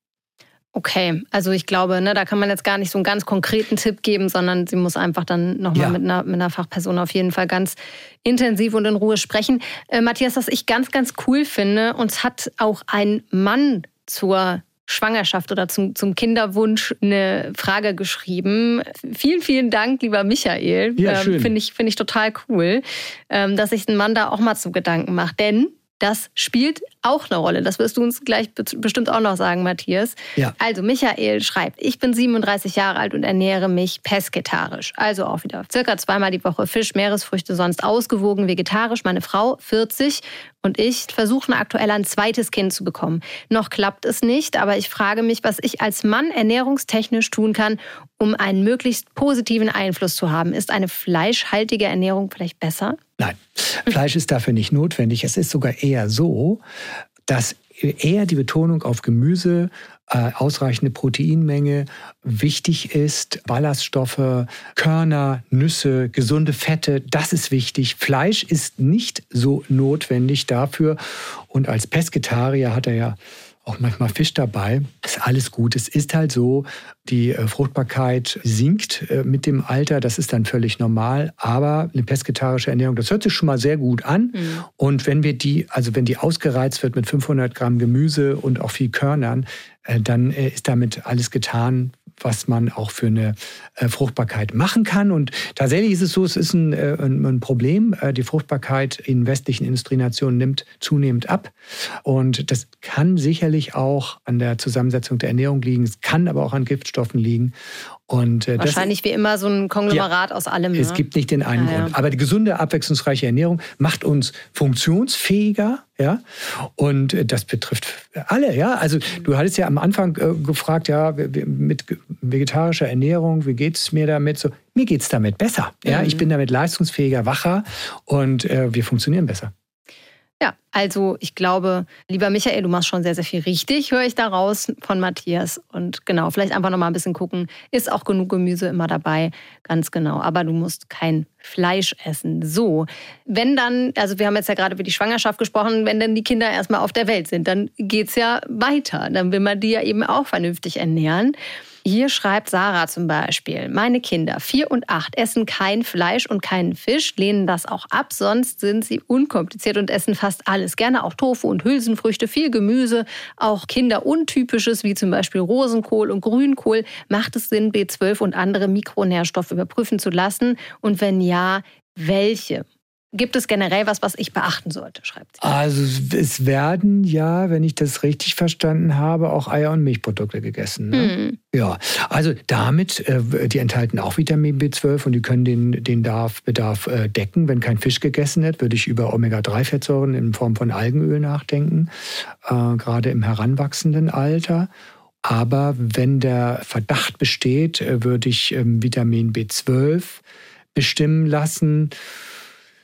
Okay, also ich glaube, da kann man jetzt gar nicht so einen ganz konkreten Tipp geben, sondern sie muss einfach dann nochmal mit einer Fachperson auf jeden Fall ganz intensiv und in Ruhe sprechen. Matthias, was ich ganz, ganz cool finde, uns hat auch ein Mann zur Schwangerschaft oder zum Kinderwunsch eine Frage geschrieben. Vielen, vielen Dank, lieber Michael. Ja, schön. Finde ich total cool, dass sich ein Mann da auch mal zu Gedanken macht. Denn das spielt auch eine Rolle. Das wirst du uns gleich bestimmt auch noch sagen, Matthias. Ja. Also Michael schreibt, ich bin 37 Jahre alt und ernähre mich pesketarisch. Also auch wieder circa 2-mal die Woche Fisch, Meeresfrüchte, sonst ausgewogen vegetarisch. Meine Frau 40 und ich versuchen aktuell ein zweites Kind zu bekommen. Noch klappt es nicht, aber ich frage mich, was ich als Mann ernährungstechnisch tun kann, um einen möglichst positiven Einfluss zu haben. Ist eine fleischhaltige Ernährung vielleicht besser? Nein, Fleisch ist dafür nicht notwendig. Es ist sogar eher so, dass eher die Betonung auf Gemüse, ausreichende Proteinmenge wichtig ist. Ballaststoffe, Körner, Nüsse, gesunde Fette, das ist wichtig. Fleisch ist nicht so notwendig dafür. Und als Pesketarier hat er ja auch manchmal Fisch dabei. Ist alles gut. Es ist halt so, die Fruchtbarkeit sinkt mit dem Alter. Das ist dann völlig normal. Aber eine pesketarische Ernährung, das hört sich schon mal sehr gut an. Und wenn wir wenn die ausgereizt wird mit 500 Gramm Gemüse und auch viel Körnern, dann ist damit alles getan, was man auch für eine Fruchtbarkeit machen kann. Und tatsächlich ist es so, es ist ein Problem. Die Fruchtbarkeit in westlichen Industrienationen nimmt zunehmend ab. Und das kann sicherlich auch an der Zusammensetzung der Ernährung liegen. Es kann aber auch an Giftstoffen liegen. Und wahrscheinlich wie immer so ein Konglomerat aus allem. Es gibt nicht den einen Grund. Aber die gesunde, abwechslungsreiche Ernährung macht uns funktionsfähiger. Ja? Und das betrifft alle. Ja? Also du hattest ja am Anfang gefragt, ja, mit vegetarischer Ernährung, wie geht es mir damit? So, mir geht es damit besser. Ja? Ich bin damit leistungsfähiger, wacher und wir funktionieren besser. Ja, also ich glaube, lieber Michael, du machst schon sehr, sehr viel richtig, höre ich daraus von Matthias. Und genau, vielleicht einfach noch mal ein bisschen gucken, ist auch genug Gemüse immer dabei, ganz genau. Aber du musst kein Fleisch essen. So, wenn dann, also wir haben jetzt ja gerade über die Schwangerschaft gesprochen, wenn dann die Kinder erstmal auf der Welt sind, dann geht's ja weiter. Dann will man die ja eben auch vernünftig ernähren. Hier schreibt Sarah zum Beispiel, meine Kinder 4 und 8 essen kein Fleisch und keinen Fisch, lehnen das auch ab, sonst sind sie unkompliziert und essen fast alles. Gerne auch Tofu und Hülsenfrüchte, viel Gemüse, auch kinderuntypisches wie zum Beispiel Rosenkohl und Grünkohl. Macht es Sinn, B12 und andere Mikronährstoffe überprüfen zu lassen? Und wenn ja, welche? Gibt es generell was ich beachten sollte, schreibt sie. Also es werden ja, wenn ich das richtig verstanden habe, auch Eier- und Milchprodukte gegessen. Ne? Ja, also damit, die enthalten auch Vitamin B12 und die können den Bedarf decken. Wenn kein Fisch gegessen wird, würde ich über Omega-3-Fettsäuren in Form von Algenöl nachdenken, gerade im heranwachsenden Alter. Aber wenn der Verdacht besteht, würde ich Vitamin B12 bestimmen lassen.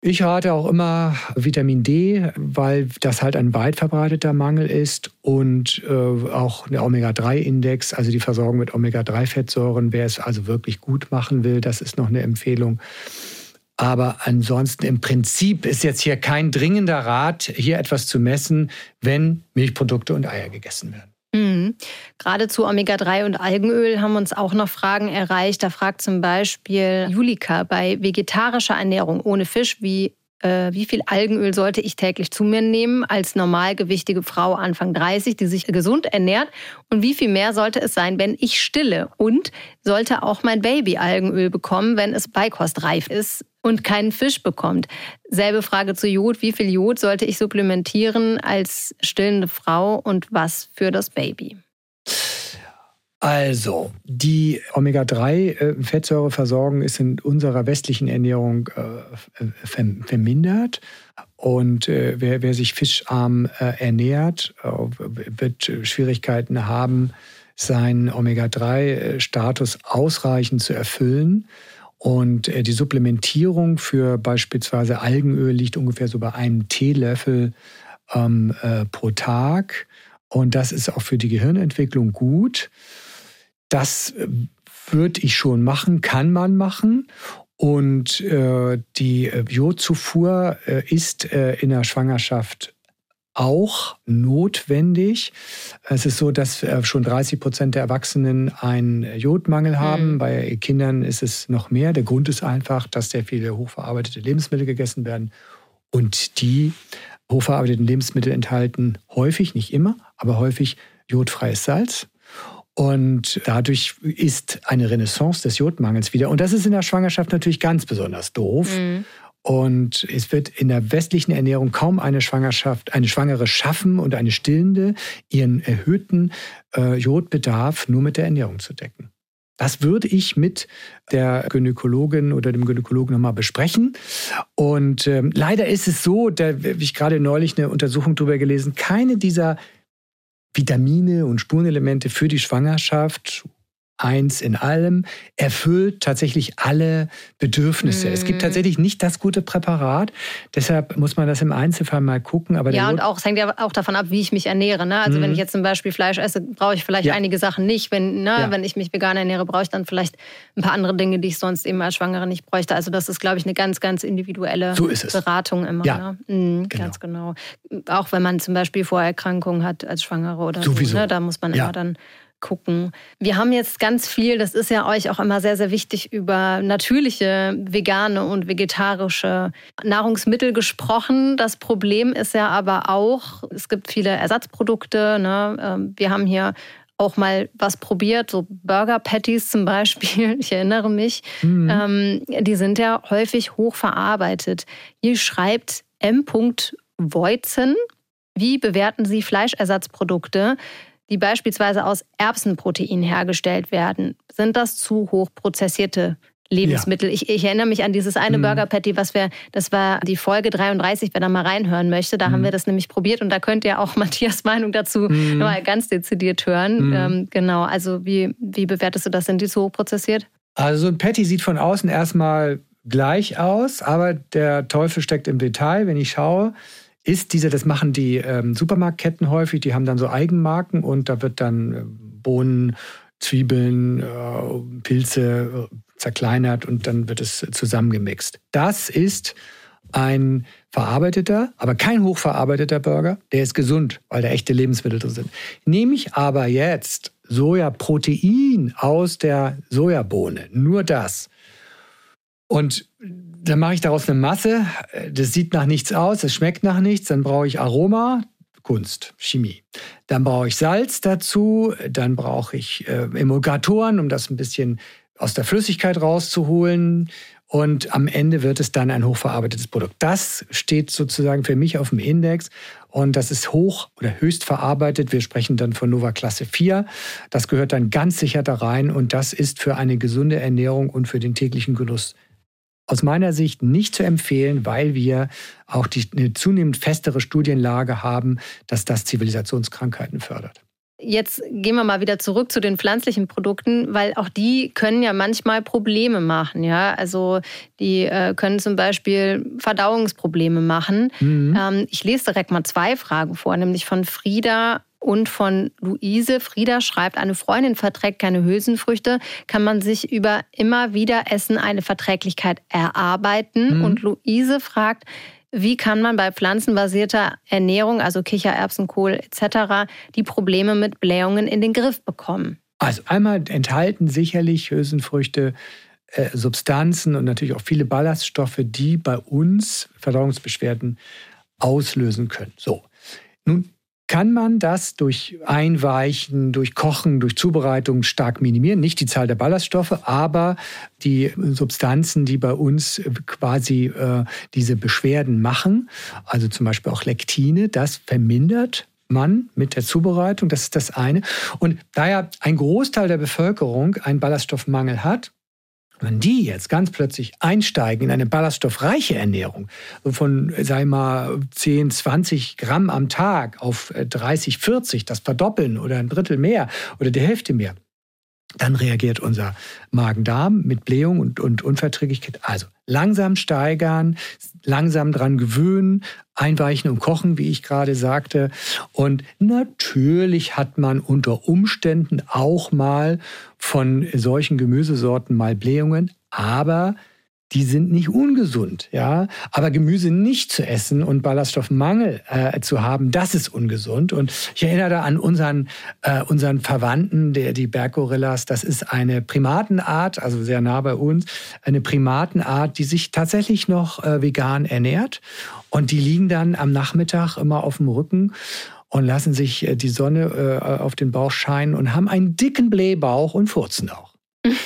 Ich rate auch immer Vitamin D, weil das halt ein weit verbreiteter Mangel ist und auch der Omega-3-Index, also die Versorgung mit Omega-3-Fettsäuren, wer es also wirklich gut machen will, das ist noch eine Empfehlung. Aber ansonsten im Prinzip ist jetzt hier kein dringender Rat, hier etwas zu messen, wenn Milchprodukte und Eier gegessen werden. Gerade zu Omega-3 und Algenöl haben uns auch noch Fragen erreicht. Da fragt zum Beispiel Julika, bei vegetarischer Ernährung ohne Fisch, wie viel Algenöl sollte ich täglich zu mir nehmen als normalgewichtige Frau Anfang 30, die sich gesund ernährt? Und wie viel mehr sollte es sein, wenn ich stille? Und sollte auch mein Baby Algenöl bekommen, wenn es beikostreif ist und keinen Fisch bekommt? Selbe Frage zu Jod. Wie viel Jod sollte ich supplementieren als stillende Frau und was für das Baby? Also, die Omega-3-Fettsäureversorgung ist in unserer westlichen Ernährung vermindert. Und wer sich fischarm ernährt, wird Schwierigkeiten haben, seinen Omega-3-Status ausreichend zu erfüllen. Und die Supplementierung für beispielsweise Algenöl liegt ungefähr so bei einem Teelöffel pro Tag. Und das ist auch für die Gehirnentwicklung gut. Das würde ich schon machen, kann man machen. Und die Jodzufuhr ist in der Schwangerschaft auch notwendig. Es ist so, dass schon 30% der Erwachsenen einen Jodmangel haben. Bei Kindern ist es noch mehr. Der Grund ist einfach, dass sehr viele hochverarbeitete Lebensmittel gegessen werden. Und die hochverarbeiteten Lebensmittel enthalten häufig, nicht immer, aber häufig jodfreies Salz. Und dadurch ist eine Renaissance des Jodmangels wieder. Und das ist in der Schwangerschaft natürlich ganz besonders doof. Und es wird in der westlichen Ernährung kaum eine Schwangere schaffen und eine Stillende, ihren erhöhten Jodbedarf nur mit der Ernährung zu decken. Das würde ich mit der Gynäkologin oder dem Gynäkologen nochmal besprechen. Und leider ist es so, da habe ich gerade neulich eine Untersuchung darüber gelesen, keine dieser Vitamine und Spurenelemente für die Schwangerschaft, eins in allem, erfüllt tatsächlich alle Bedürfnisse. Es gibt tatsächlich nicht das gute Präparat. Deshalb muss man das im Einzelfall mal gucken. Aber ja, und auch, es hängt ja auch davon ab, wie ich mich ernähre. Ne? Also wenn ich jetzt zum Beispiel Fleisch esse, brauche ich vielleicht einige Sachen nicht. Wenn ich mich vegan ernähre, brauche ich dann vielleicht ein paar andere Dinge, die ich sonst eben als Schwangere nicht bräuchte. Also das ist, glaube ich, eine ganz, ganz individuelle Beratung immer. Ja, ne? Ganz genau. Auch wenn man zum Beispiel Vorerkrankungen hat als Schwangere oder sowieso. So. Ne? Da muss man immer dann gucken. Wir haben jetzt ganz viel, das ist ja euch auch immer sehr, sehr wichtig, über natürliche, vegane und vegetarische Nahrungsmittel gesprochen. Das Problem ist ja aber auch, es gibt viele Ersatzprodukte. Ne? Wir haben hier auch mal was probiert, so Burger Patties zum Beispiel, ich erinnere mich. Die sind ja häufig hochverarbeitet. Hier schreibt M. Voitzen, wie bewerten Sie Fleischersatzprodukte, die beispielsweise aus Erbsenprotein hergestellt werden? Sind das zu hochprozessierte Lebensmittel? Ja. Ich erinnere mich an dieses eine Burger Patty, das war die Folge 33, wer da mal reinhören möchte. Da haben wir das nämlich probiert und da könnt ihr auch Matthias Meinung dazu mal ganz dezidiert hören. Genau, also wie bewertest du das? Sind die zu hochprozessiert? Also so ein Patty sieht von außen erstmal gleich aus, aber der Teufel steckt im Detail. Wenn ich schaue, das machen die Supermarktketten häufig, die haben dann so Eigenmarken und da wird dann Bohnen, Zwiebeln, Pilze zerkleinert und dann wird es zusammengemixt. Das ist ein verarbeiteter, aber kein hochverarbeiteter Burger. Der ist gesund, weil da echte Lebensmittel drin sind. Nehme ich aber jetzt Sojaprotein aus der Sojabohne, nur das, und dann mache ich daraus eine Masse. Das sieht nach nichts aus, es schmeckt nach nichts. Dann brauche ich Aroma, Kunst, Chemie. Dann brauche ich Salz dazu. Dann brauche ich Emulgatoren, um das ein bisschen aus der Flüssigkeit rauszuholen. Und am Ende wird es dann ein hochverarbeitetes Produkt. Das steht sozusagen für mich auf dem Index. Und das ist hoch oder höchst verarbeitet. Wir sprechen dann von Nova Klasse 4. Das gehört dann ganz sicher da rein. Und das ist für eine gesunde Ernährung und für den täglichen Genuss aus meiner Sicht nicht zu empfehlen, weil wir auch eine zunehmend festere Studienlage haben, dass das Zivilisationskrankheiten fördert. jetzt gehen wir mal wieder zurück zu den pflanzlichen Produkten, weil auch die können ja manchmal Probleme machen. Ja? Also die können zum Beispiel Verdauungsprobleme machen. Ich lese direkt mal 2 Fragen vor, nämlich von Frieda und von Luise. Frieda schreibt, eine Freundin verträgt keine Hülsenfrüchte. Kann man sich über immer wieder Essen eine Verträglichkeit erarbeiten? Und Luise fragt, wie kann man bei pflanzenbasierter Ernährung, also Kichererbsen, Kohl etc., die Probleme mit Blähungen in den Griff bekommen? Also einmal enthalten sicherlich Hülsenfrüchte Substanzen und natürlich auch viele Ballaststoffe, die bei uns Verdauungsbeschwerden auslösen können. So, nun kann man das durch Einweichen, durch Kochen, durch Zubereitung stark minimieren. Nicht die Zahl der Ballaststoffe, aber die Substanzen, die bei uns quasi diese Beschwerden machen, also zum Beispiel auch Lektine, das vermindert man mit der Zubereitung. Das ist das eine. Und da ja ein Großteil der Bevölkerung einen Ballaststoffmangel hat, wenn die jetzt ganz plötzlich einsteigen in eine ballaststoffreiche Ernährung, von, sei mal, 10, 20 Gramm am Tag auf 30, 40, das verdoppeln oder ein Drittel mehr oder die Hälfte mehr, dann reagiert unser Magen-Darm mit Blähung und Unverträglichkeit. Also langsam steigern, langsam dran gewöhnen, einweichen und kochen, wie ich gerade sagte. Und natürlich hat man unter Umständen auch mal von solchen Gemüsesorten mal Blähungen, aber die sind nicht ungesund, ja. Aber Gemüse nicht zu essen und Ballaststoffmangel zu haben, das ist ungesund. Und ich erinnere da an unseren Verwandten, die Berggorillas. Das ist eine Primatenart, also sehr nah bei uns, eine Primatenart, die sich tatsächlich noch vegan ernährt. Und die liegen dann am Nachmittag immer auf dem Rücken und lassen sich die Sonne auf den Bauch scheinen und haben einen dicken Blähbauch und furzen auch.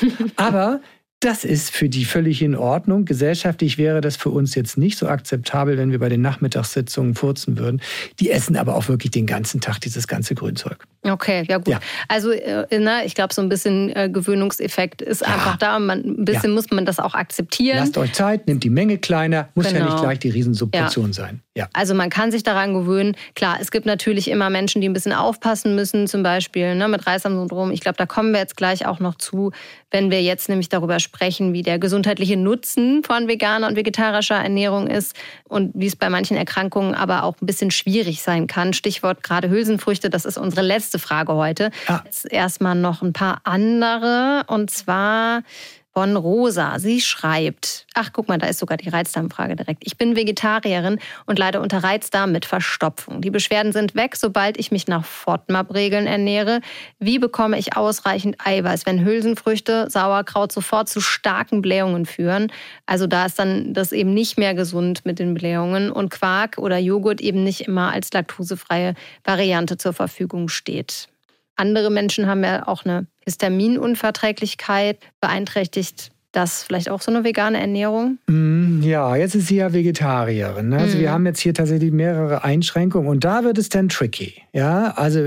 Aber das ist für die völlig in Ordnung. Gesellschaftlich wäre das für uns jetzt nicht so akzeptabel, wenn wir bei den Nachmittagssitzungen furzen würden. Die essen aber auch wirklich den ganzen Tag dieses ganze Grünzeug. Okay, ja gut. Ja. Also ich glaube, so ein bisschen Gewöhnungseffekt ist einfach da. Ein bisschen muss man das auch akzeptieren. Lasst euch Zeit, nehmt die Menge kleiner. Muss ja nicht gleich die Riesensubportion sein. Ja. Also man kann sich daran gewöhnen. Klar, es gibt natürlich immer Menschen, die ein bisschen aufpassen müssen, zum Beispiel mit Reisdarmsyndrom. Ich glaube, da kommen wir jetzt gleich auch noch zu, wenn wir jetzt nämlich darüber sprechen, wie der gesundheitliche Nutzen von veganer und vegetarischer Ernährung ist und wie es bei manchen Erkrankungen aber auch ein bisschen schwierig sein kann. Stichwort gerade Hülsenfrüchte, das ist unsere letzte Frage heute. Jetzt erstmal noch ein paar andere, und zwar von Rosa. Sie schreibt, ach guck mal, da ist sogar die Reizdarmfrage direkt. Ich bin Vegetarierin und leide unter Reizdarm mit Verstopfung. Die Beschwerden sind weg, sobald ich mich nach FODMAP-Regeln ernähre. Wie bekomme ich ausreichend Eiweiß, wenn Hülsenfrüchte, Sauerkraut sofort zu starken Blähungen führen? Also da ist dann das eben nicht mehr gesund mit den Blähungen und Quark oder Joghurt eben nicht immer als laktosefreie Variante zur Verfügung steht. Andere Menschen haben ja auch eine Histaminunverträglichkeit. Beeinträchtigt das vielleicht auch so eine vegane Ernährung? Ja, jetzt ist sie ja Vegetarierin. Also wir haben jetzt hier tatsächlich mehrere Einschränkungen und da wird es dann tricky. Ja, also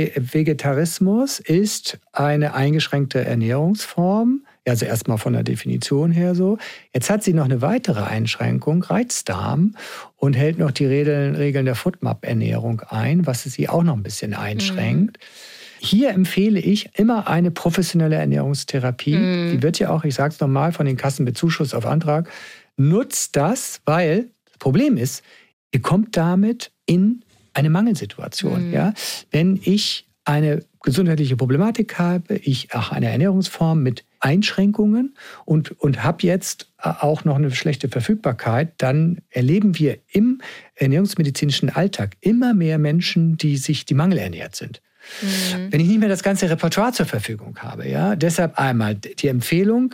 Vegetarismus ist eine eingeschränkte Ernährungsform. Also erstmal von der Definition her so. Jetzt hat sie noch eine weitere Einschränkung, Reizdarm, und hält noch die Regeln der FODMAP-Ernährung ein, was sie auch noch ein bisschen einschränkt. Hier empfehle ich immer eine professionelle Ernährungstherapie. Die wird ja auch, ich sage es nochmal, von den Kassen bezuschusst auf Antrag. Nutzt das, weil das Problem ist, ihr kommt damit in eine Mangelsituation. Ja? Wenn ich eine gesundheitliche Problematik habe, ich auch eine Ernährungsform mit Einschränkungen und habe jetzt auch noch eine schlechte Verfügbarkeit, dann erleben wir im ernährungsmedizinischen Alltag immer mehr Menschen, die mangelernährt sind. Wenn ich nicht mehr das ganze Repertoire zur Verfügung habe, ja, deshalb einmal die Empfehlung,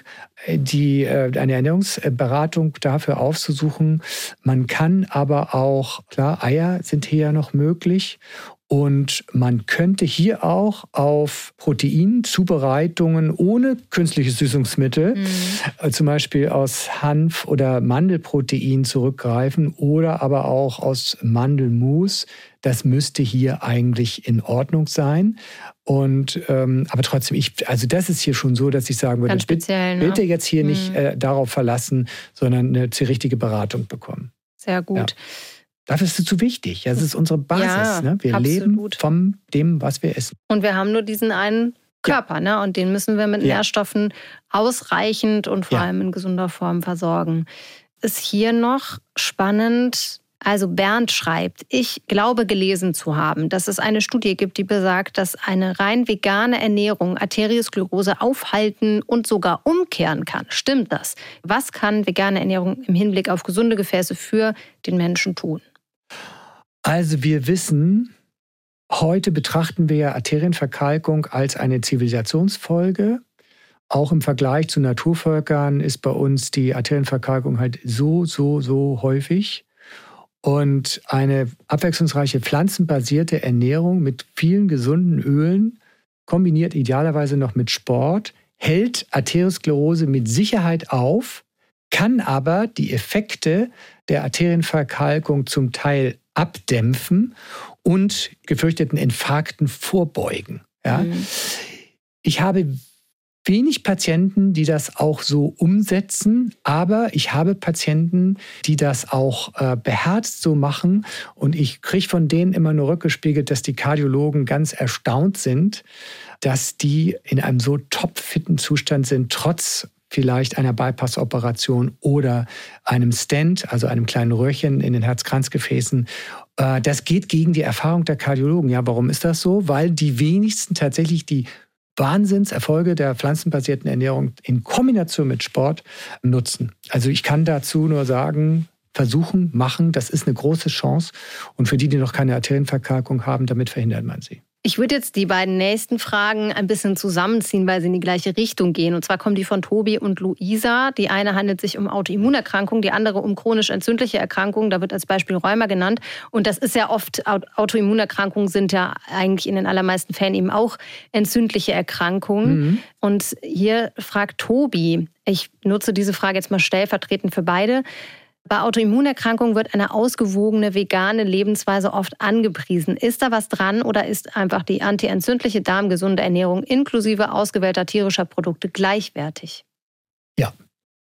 eine Ernährungsberatung dafür aufzusuchen. Man kann aber auch, klar, Eier sind hier ja noch möglich. Und man könnte hier auch auf Proteinzubereitungen ohne künstliches Süßungsmittel, zum Beispiel aus Hanf- oder Mandelprotein zurückgreifen oder aber auch aus Mandelmus. Das müsste hier eigentlich in Ordnung sein. Und aber trotzdem, also das ist hier schon so, dass ich sagen würde, bitte jetzt hier nicht darauf verlassen, sondern eine richtige Beratung bekommen. Sehr gut. Ja. Dafür ist es zu wichtig. Das ist unsere Basis. Ja, ne? Wir absolut. leben von dem, was wir essen. Und wir haben nur diesen einen Körper, ne? Und den müssen wir mit Nährstoffen ausreichend und vor allem in gesunder Form versorgen. Ist hier noch spannend, also Bernd schreibt, ich glaube gelesen zu haben, dass es eine Studie gibt, die besagt, dass eine rein vegane Ernährung Arteriosklerose aufhalten und sogar umkehren kann. Stimmt das? Was kann vegane Ernährung im Hinblick auf gesunde Gefäße für den Menschen tun? Also wir wissen, heute betrachten wir Arterienverkalkung als eine Zivilisationsfolge. Auch im Vergleich zu Naturvölkern ist bei uns die Arterienverkalkung halt so häufig. Und eine abwechslungsreiche pflanzenbasierte Ernährung mit vielen gesunden Ölen, kombiniert idealerweise noch mit Sport, hält Arteriosklerose mit Sicherheit auf, kann aber die Effekte der Arterienverkalkung zum Teil abdämpfen und gefürchteten Infarkten vorbeugen. Ja? Ich habe wenig Patienten, die das auch so umsetzen, aber ich habe Patienten, die das auch beherzt so machen und ich kriege von denen immer nur rückgespiegelt, dass die Kardiologen ganz erstaunt sind, dass die in einem so topfitten Zustand sind, trotz vielleicht einer Bypass-Operation oder einem Stent, also einem kleinen Röhrchen in den Herzkranzgefäßen. Das geht gegen die Erfahrung der Kardiologen. Ja, warum ist das so? Weil die wenigsten tatsächlich die Wahnsinnserfolge der pflanzenbasierten Ernährung in Kombination mit Sport nutzen. Also ich kann dazu nur sagen, versuchen, machen, das ist eine große Chance. Und für die, die noch keine Arterienverkalkung haben, damit verhindert man sie. Ich würde jetzt die beiden nächsten Fragen ein bisschen zusammenziehen, weil sie in die gleiche Richtung gehen. Und zwar kommen die von Tobi und Luisa. Die eine handelt sich um Autoimmunerkrankungen, die andere um chronisch entzündliche Erkrankungen. Da wird als Beispiel Rheuma genannt. Und das ist ja oft, Autoimmunerkrankungen sind ja eigentlich in den allermeisten Fällen eben auch entzündliche Erkrankungen. Und hier fragt Tobi, ich nutze diese Frage jetzt mal stellvertretend für beide. Bei Autoimmunerkrankungen wird eine ausgewogene vegane Lebensweise oft angepriesen. Ist da was dran oder ist einfach die antientzündliche darmgesunde Ernährung inklusive ausgewählter tierischer Produkte gleichwertig? Ja.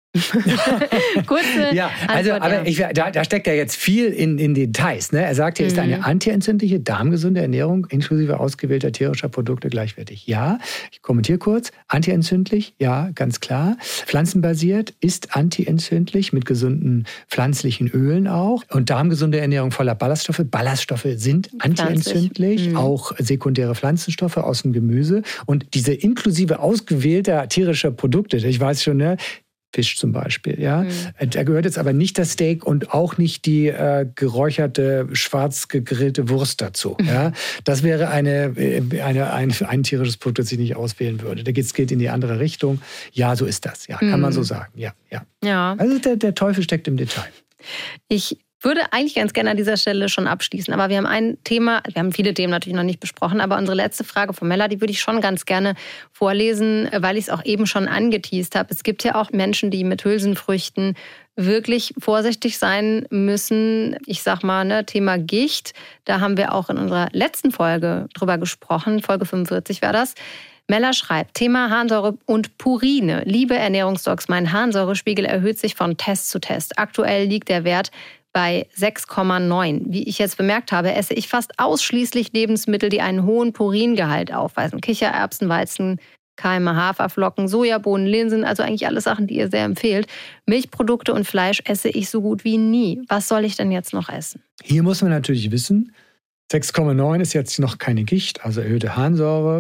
Kurze ja, also, Antwort, aber da steckt ja jetzt viel in Details. Ne? Er sagt, hier ist eine antientzündliche, darmgesunde Ernährung inklusive ausgewählter tierischer Produkte gleichwertig. Ja, ich kommentiere kurz. Antientzündlich, ja, ganz klar. Pflanzenbasiert ist antientzündlich mit gesunden pflanzlichen Ölen auch. Und darmgesunde Ernährung voller Ballaststoffe. Ballaststoffe sind antientzündlich, auch sekundäre Pflanzenstoffe aus dem Gemüse. Und diese inklusive ausgewählter tierischer Produkte, ich weiß schon, ne? Fisch zum Beispiel, ja. Da gehört jetzt aber nicht das Steak und auch nicht die geräucherte, schwarz gegrillte Wurst dazu. Ja. Das wäre ein tierisches Produkt, das ich nicht auswählen würde. Da geht in die andere Richtung. Ja, so ist das. Ja, kann man so sagen. Ja. Also der Teufel steckt im Detail. Ich würde eigentlich ganz gerne an dieser Stelle schon abschließen. Aber wir haben viele Themen natürlich noch nicht besprochen, aber unsere letzte Frage von Mella, die würde ich schon ganz gerne vorlesen, weil ich es auch eben schon angeteast habe. Es gibt ja auch Menschen, die mit Hülsenfrüchten wirklich vorsichtig sein müssen. Ich sag mal, Thema Gicht, da haben wir auch in unserer letzten Folge drüber gesprochen, Folge 45 war das. Mella schreibt, Thema Harnsäure und Purine. Liebe Ernährungsdocs, mein Harnsäurespiegel erhöht sich von Test zu Test. Aktuell liegt der Wert bei 6,9. Wie ich jetzt bemerkt habe, esse ich fast ausschließlich Lebensmittel, die einen hohen Puringehalt aufweisen. Kichererbsen, Weizen, Keime, Haferflocken, Sojabohnen, Linsen, also eigentlich alles Sachen, die ihr sehr empfehlt. Milchprodukte und Fleisch esse ich so gut wie nie. Was soll ich denn jetzt noch essen? Hier muss man natürlich wissen, 6,9 ist jetzt noch keine Gicht, also erhöhte Harnsäure.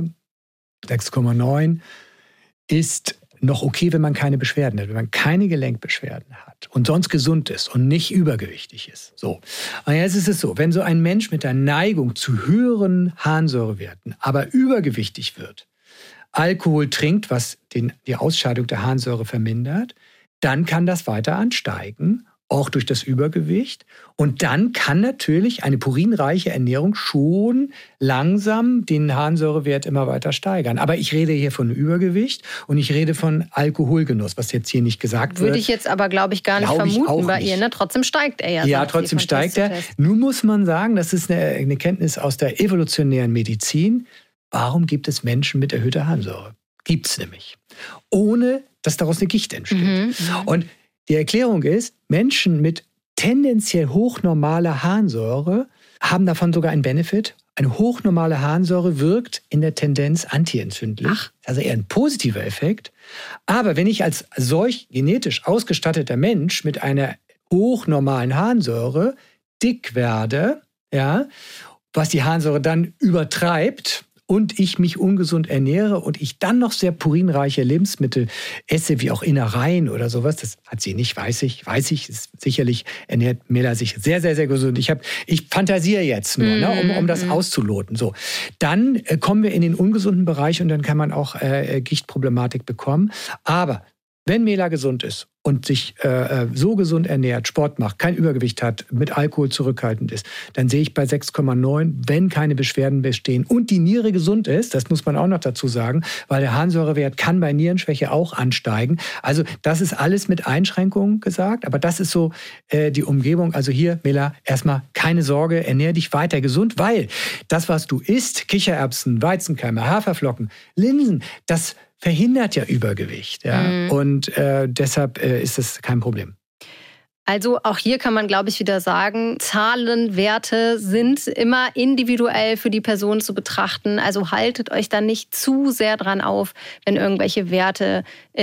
6,9 ist noch okay, wenn man keine Beschwerden hat, wenn man keine Gelenkbeschwerden hat und sonst gesund ist und nicht übergewichtig ist. So. Und jetzt ist es so, wenn so ein Mensch mit der Neigung zu höheren Harnsäurewerten, aber übergewichtig wird, Alkohol trinkt, was die Ausscheidung der Harnsäure vermindert, dann kann das weiter ansteigen, auch durch das Übergewicht. Und dann kann natürlich eine purinreiche Ernährung schon langsam den Harnsäurewert immer weiter steigern. Aber ich rede hier von Übergewicht und ich rede von Alkoholgenuss, was jetzt hier nicht gesagt wird. Würde ich jetzt aber, glaube ich, gar nicht vermuten bei ihr. Ne? Trotzdem steigt er ja. Ja, trotzdem steigt er. Nun muss man sagen, das ist eine Kenntnis aus der evolutionären Medizin. Warum gibt es Menschen mit erhöhter Harnsäure? Gibt es nämlich. Ohne, dass daraus eine Gicht entsteht. Und die Erklärung ist, Menschen mit tendenziell hochnormale Harnsäure haben davon sogar einen Benefit. Eine hochnormale Harnsäure wirkt in der Tendenz antientzündlich. Also eher ein positiver Effekt. Aber wenn ich als solch genetisch ausgestatteter Mensch mit einer hochnormalen Harnsäure dick werde, ja, was die Harnsäure dann übertreibt und ich mich ungesund ernähre und ich dann noch sehr purinreiche Lebensmittel esse, wie auch Innereien oder sowas, das hat sie nicht, weiß ich, sicherlich ernährt Mela sich sehr, sehr, sehr gesund. Ich fantasiere jetzt nur, um das auszuloten. So, dann kommen wir in den ungesunden Bereich und dann kann man auch Gichtproblematik bekommen. Aber wenn Mela gesund ist und sich so gesund ernährt, Sport macht, kein Übergewicht hat, mit Alkohol zurückhaltend ist, dann sehe ich bei 6,9, wenn keine Beschwerden bestehen und die Niere gesund ist, das muss man auch noch dazu sagen, weil der Harnsäurewert kann bei Nierenschwäche auch ansteigen. Also das ist alles mit Einschränkungen gesagt, aber das ist so die Umgebung. Also hier, Mela, erstmal keine Sorge, ernähr dich weiter gesund, weil das, was du isst, Kichererbsen, Weizenkeime, Haferflocken, Linsen, das verhindert ja Übergewicht. Ja? Und deshalb ist das kein Problem. Also auch hier kann man, glaube ich, wieder sagen, Zahlen, Werte sind immer individuell für die Person zu betrachten. Also haltet euch da nicht zu sehr dran auf, wenn irgendwelche Werte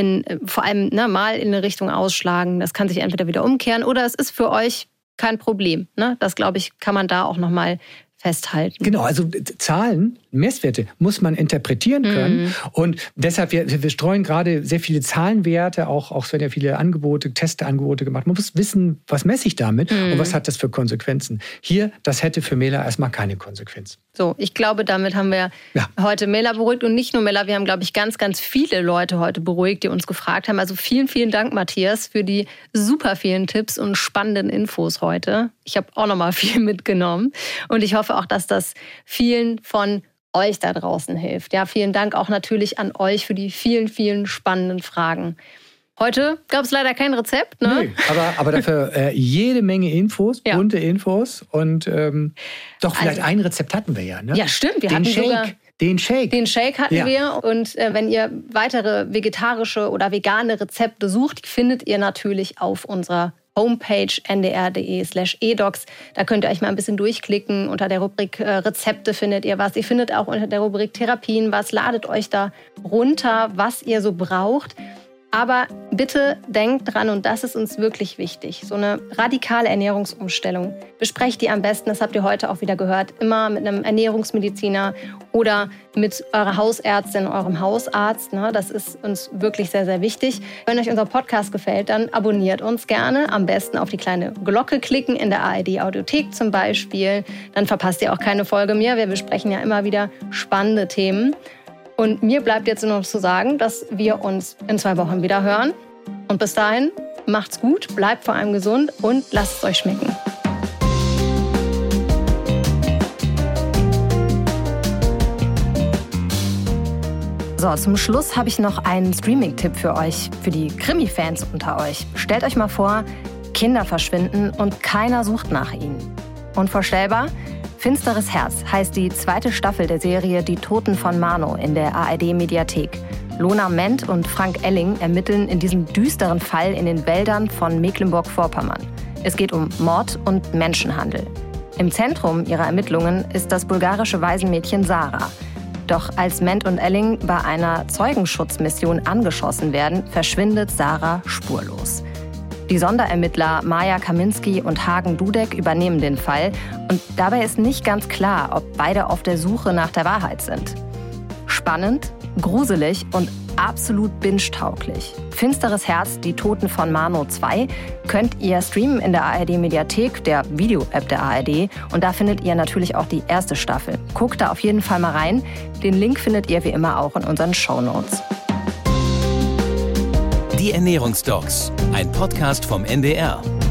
vor allem mal in eine Richtung ausschlagen. Das kann sich entweder wieder umkehren oder es ist für euch kein Problem. Ne? Das, glaube ich, kann man da auch nochmal festhalten. Genau, also Zahlen, Messwerte muss man interpretieren können. Und deshalb, wir streuen gerade sehr viele Zahlenwerte, auch es werden ja viele Testangebote gemacht. Man muss wissen, was messe ich damit und was hat das für Konsequenzen. Hier, das hätte für Mela erstmal keine Konsequenz. So, ich glaube, damit haben wir heute Mela beruhigt und nicht nur Mela, wir haben, glaube ich, ganz, ganz viele Leute heute beruhigt, die uns gefragt haben. Also vielen, vielen Dank, Matthias, für die super vielen Tipps und spannenden Infos heute. Ich habe auch nochmal viel mitgenommen und ich hoffe auch, dass das vielen von euch da draußen hilft. Ja, vielen Dank auch natürlich an euch für die vielen, vielen spannenden Fragen. Heute gab es leider kein Rezept, ne? Nee, aber dafür jede Menge Infos, bunte Infos und doch vielleicht ein Rezept hatten wir ja, ne? Ja, stimmt. Wir hatten sogar den Shake. Den Shake hatten wir und wenn ihr weitere vegetarische oder vegane Rezepte sucht, findet ihr natürlich auf unserer Homepage ndr.de/edocs. Da könnt ihr euch mal ein bisschen durchklicken. Unter der Rubrik Rezepte findet ihr was. Ihr findet auch unter der Rubrik Therapien was. Ladet euch da runter, was ihr so braucht. Aber bitte denkt dran, und das ist uns wirklich wichtig, so eine radikale Ernährungsumstellung. Besprecht die am besten, das habt ihr heute auch wieder gehört, immer mit einem Ernährungsmediziner oder mit eurer Hausärztin, eurem Hausarzt. Ne? Das ist uns wirklich sehr, sehr wichtig. Wenn euch unser Podcast gefällt, dann abonniert uns gerne. Am besten auf die kleine Glocke klicken, in der ARD-Audiothek zum Beispiel. Dann verpasst ihr auch keine Folge mehr. Wir besprechen ja immer wieder spannende Themen. Und mir bleibt jetzt nur noch zu sagen, dass wir uns in 2 Wochen wieder hören. Und bis dahin, macht's gut, bleibt vor allem gesund und lasst es euch schmecken. So, zum Schluss habe ich noch einen Streaming-Tipp für euch, für die Krimi-Fans unter euch. Stellt euch mal vor, Kinder verschwinden und keiner sucht nach ihnen. Unvorstellbar? Finsteres Herz heißt die 2. Staffel der Serie Die Toten von Mano in der ARD-Mediathek. Lona Ment und Frank Elling ermitteln in diesem düsteren Fall in den Wäldern von Mecklenburg-Vorpommern. Es geht um Mord und Menschenhandel. Im Zentrum ihrer Ermittlungen ist das bulgarische Waisenmädchen Sarah. Doch als Ment und Elling bei einer Zeugenschutzmission angeschossen werden, verschwindet Sarah spurlos. Die Sonderermittler Maja Kaminski und Hagen Dudek übernehmen den Fall und dabei ist nicht ganz klar, ob beide auf der Suche nach der Wahrheit sind. Spannend, gruselig und absolut binge-tauglich. Finsteres Herz, die Toten von Mano 2 könnt ihr streamen in der ARD-Mediathek, der Video-App der ARD und da findet ihr natürlich auch die 1. Staffel. Guckt da auf jeden Fall mal rein. Den Link findet ihr wie immer auch in unseren Shownotes. Die Ernährungsdocs, ein Podcast vom NDR.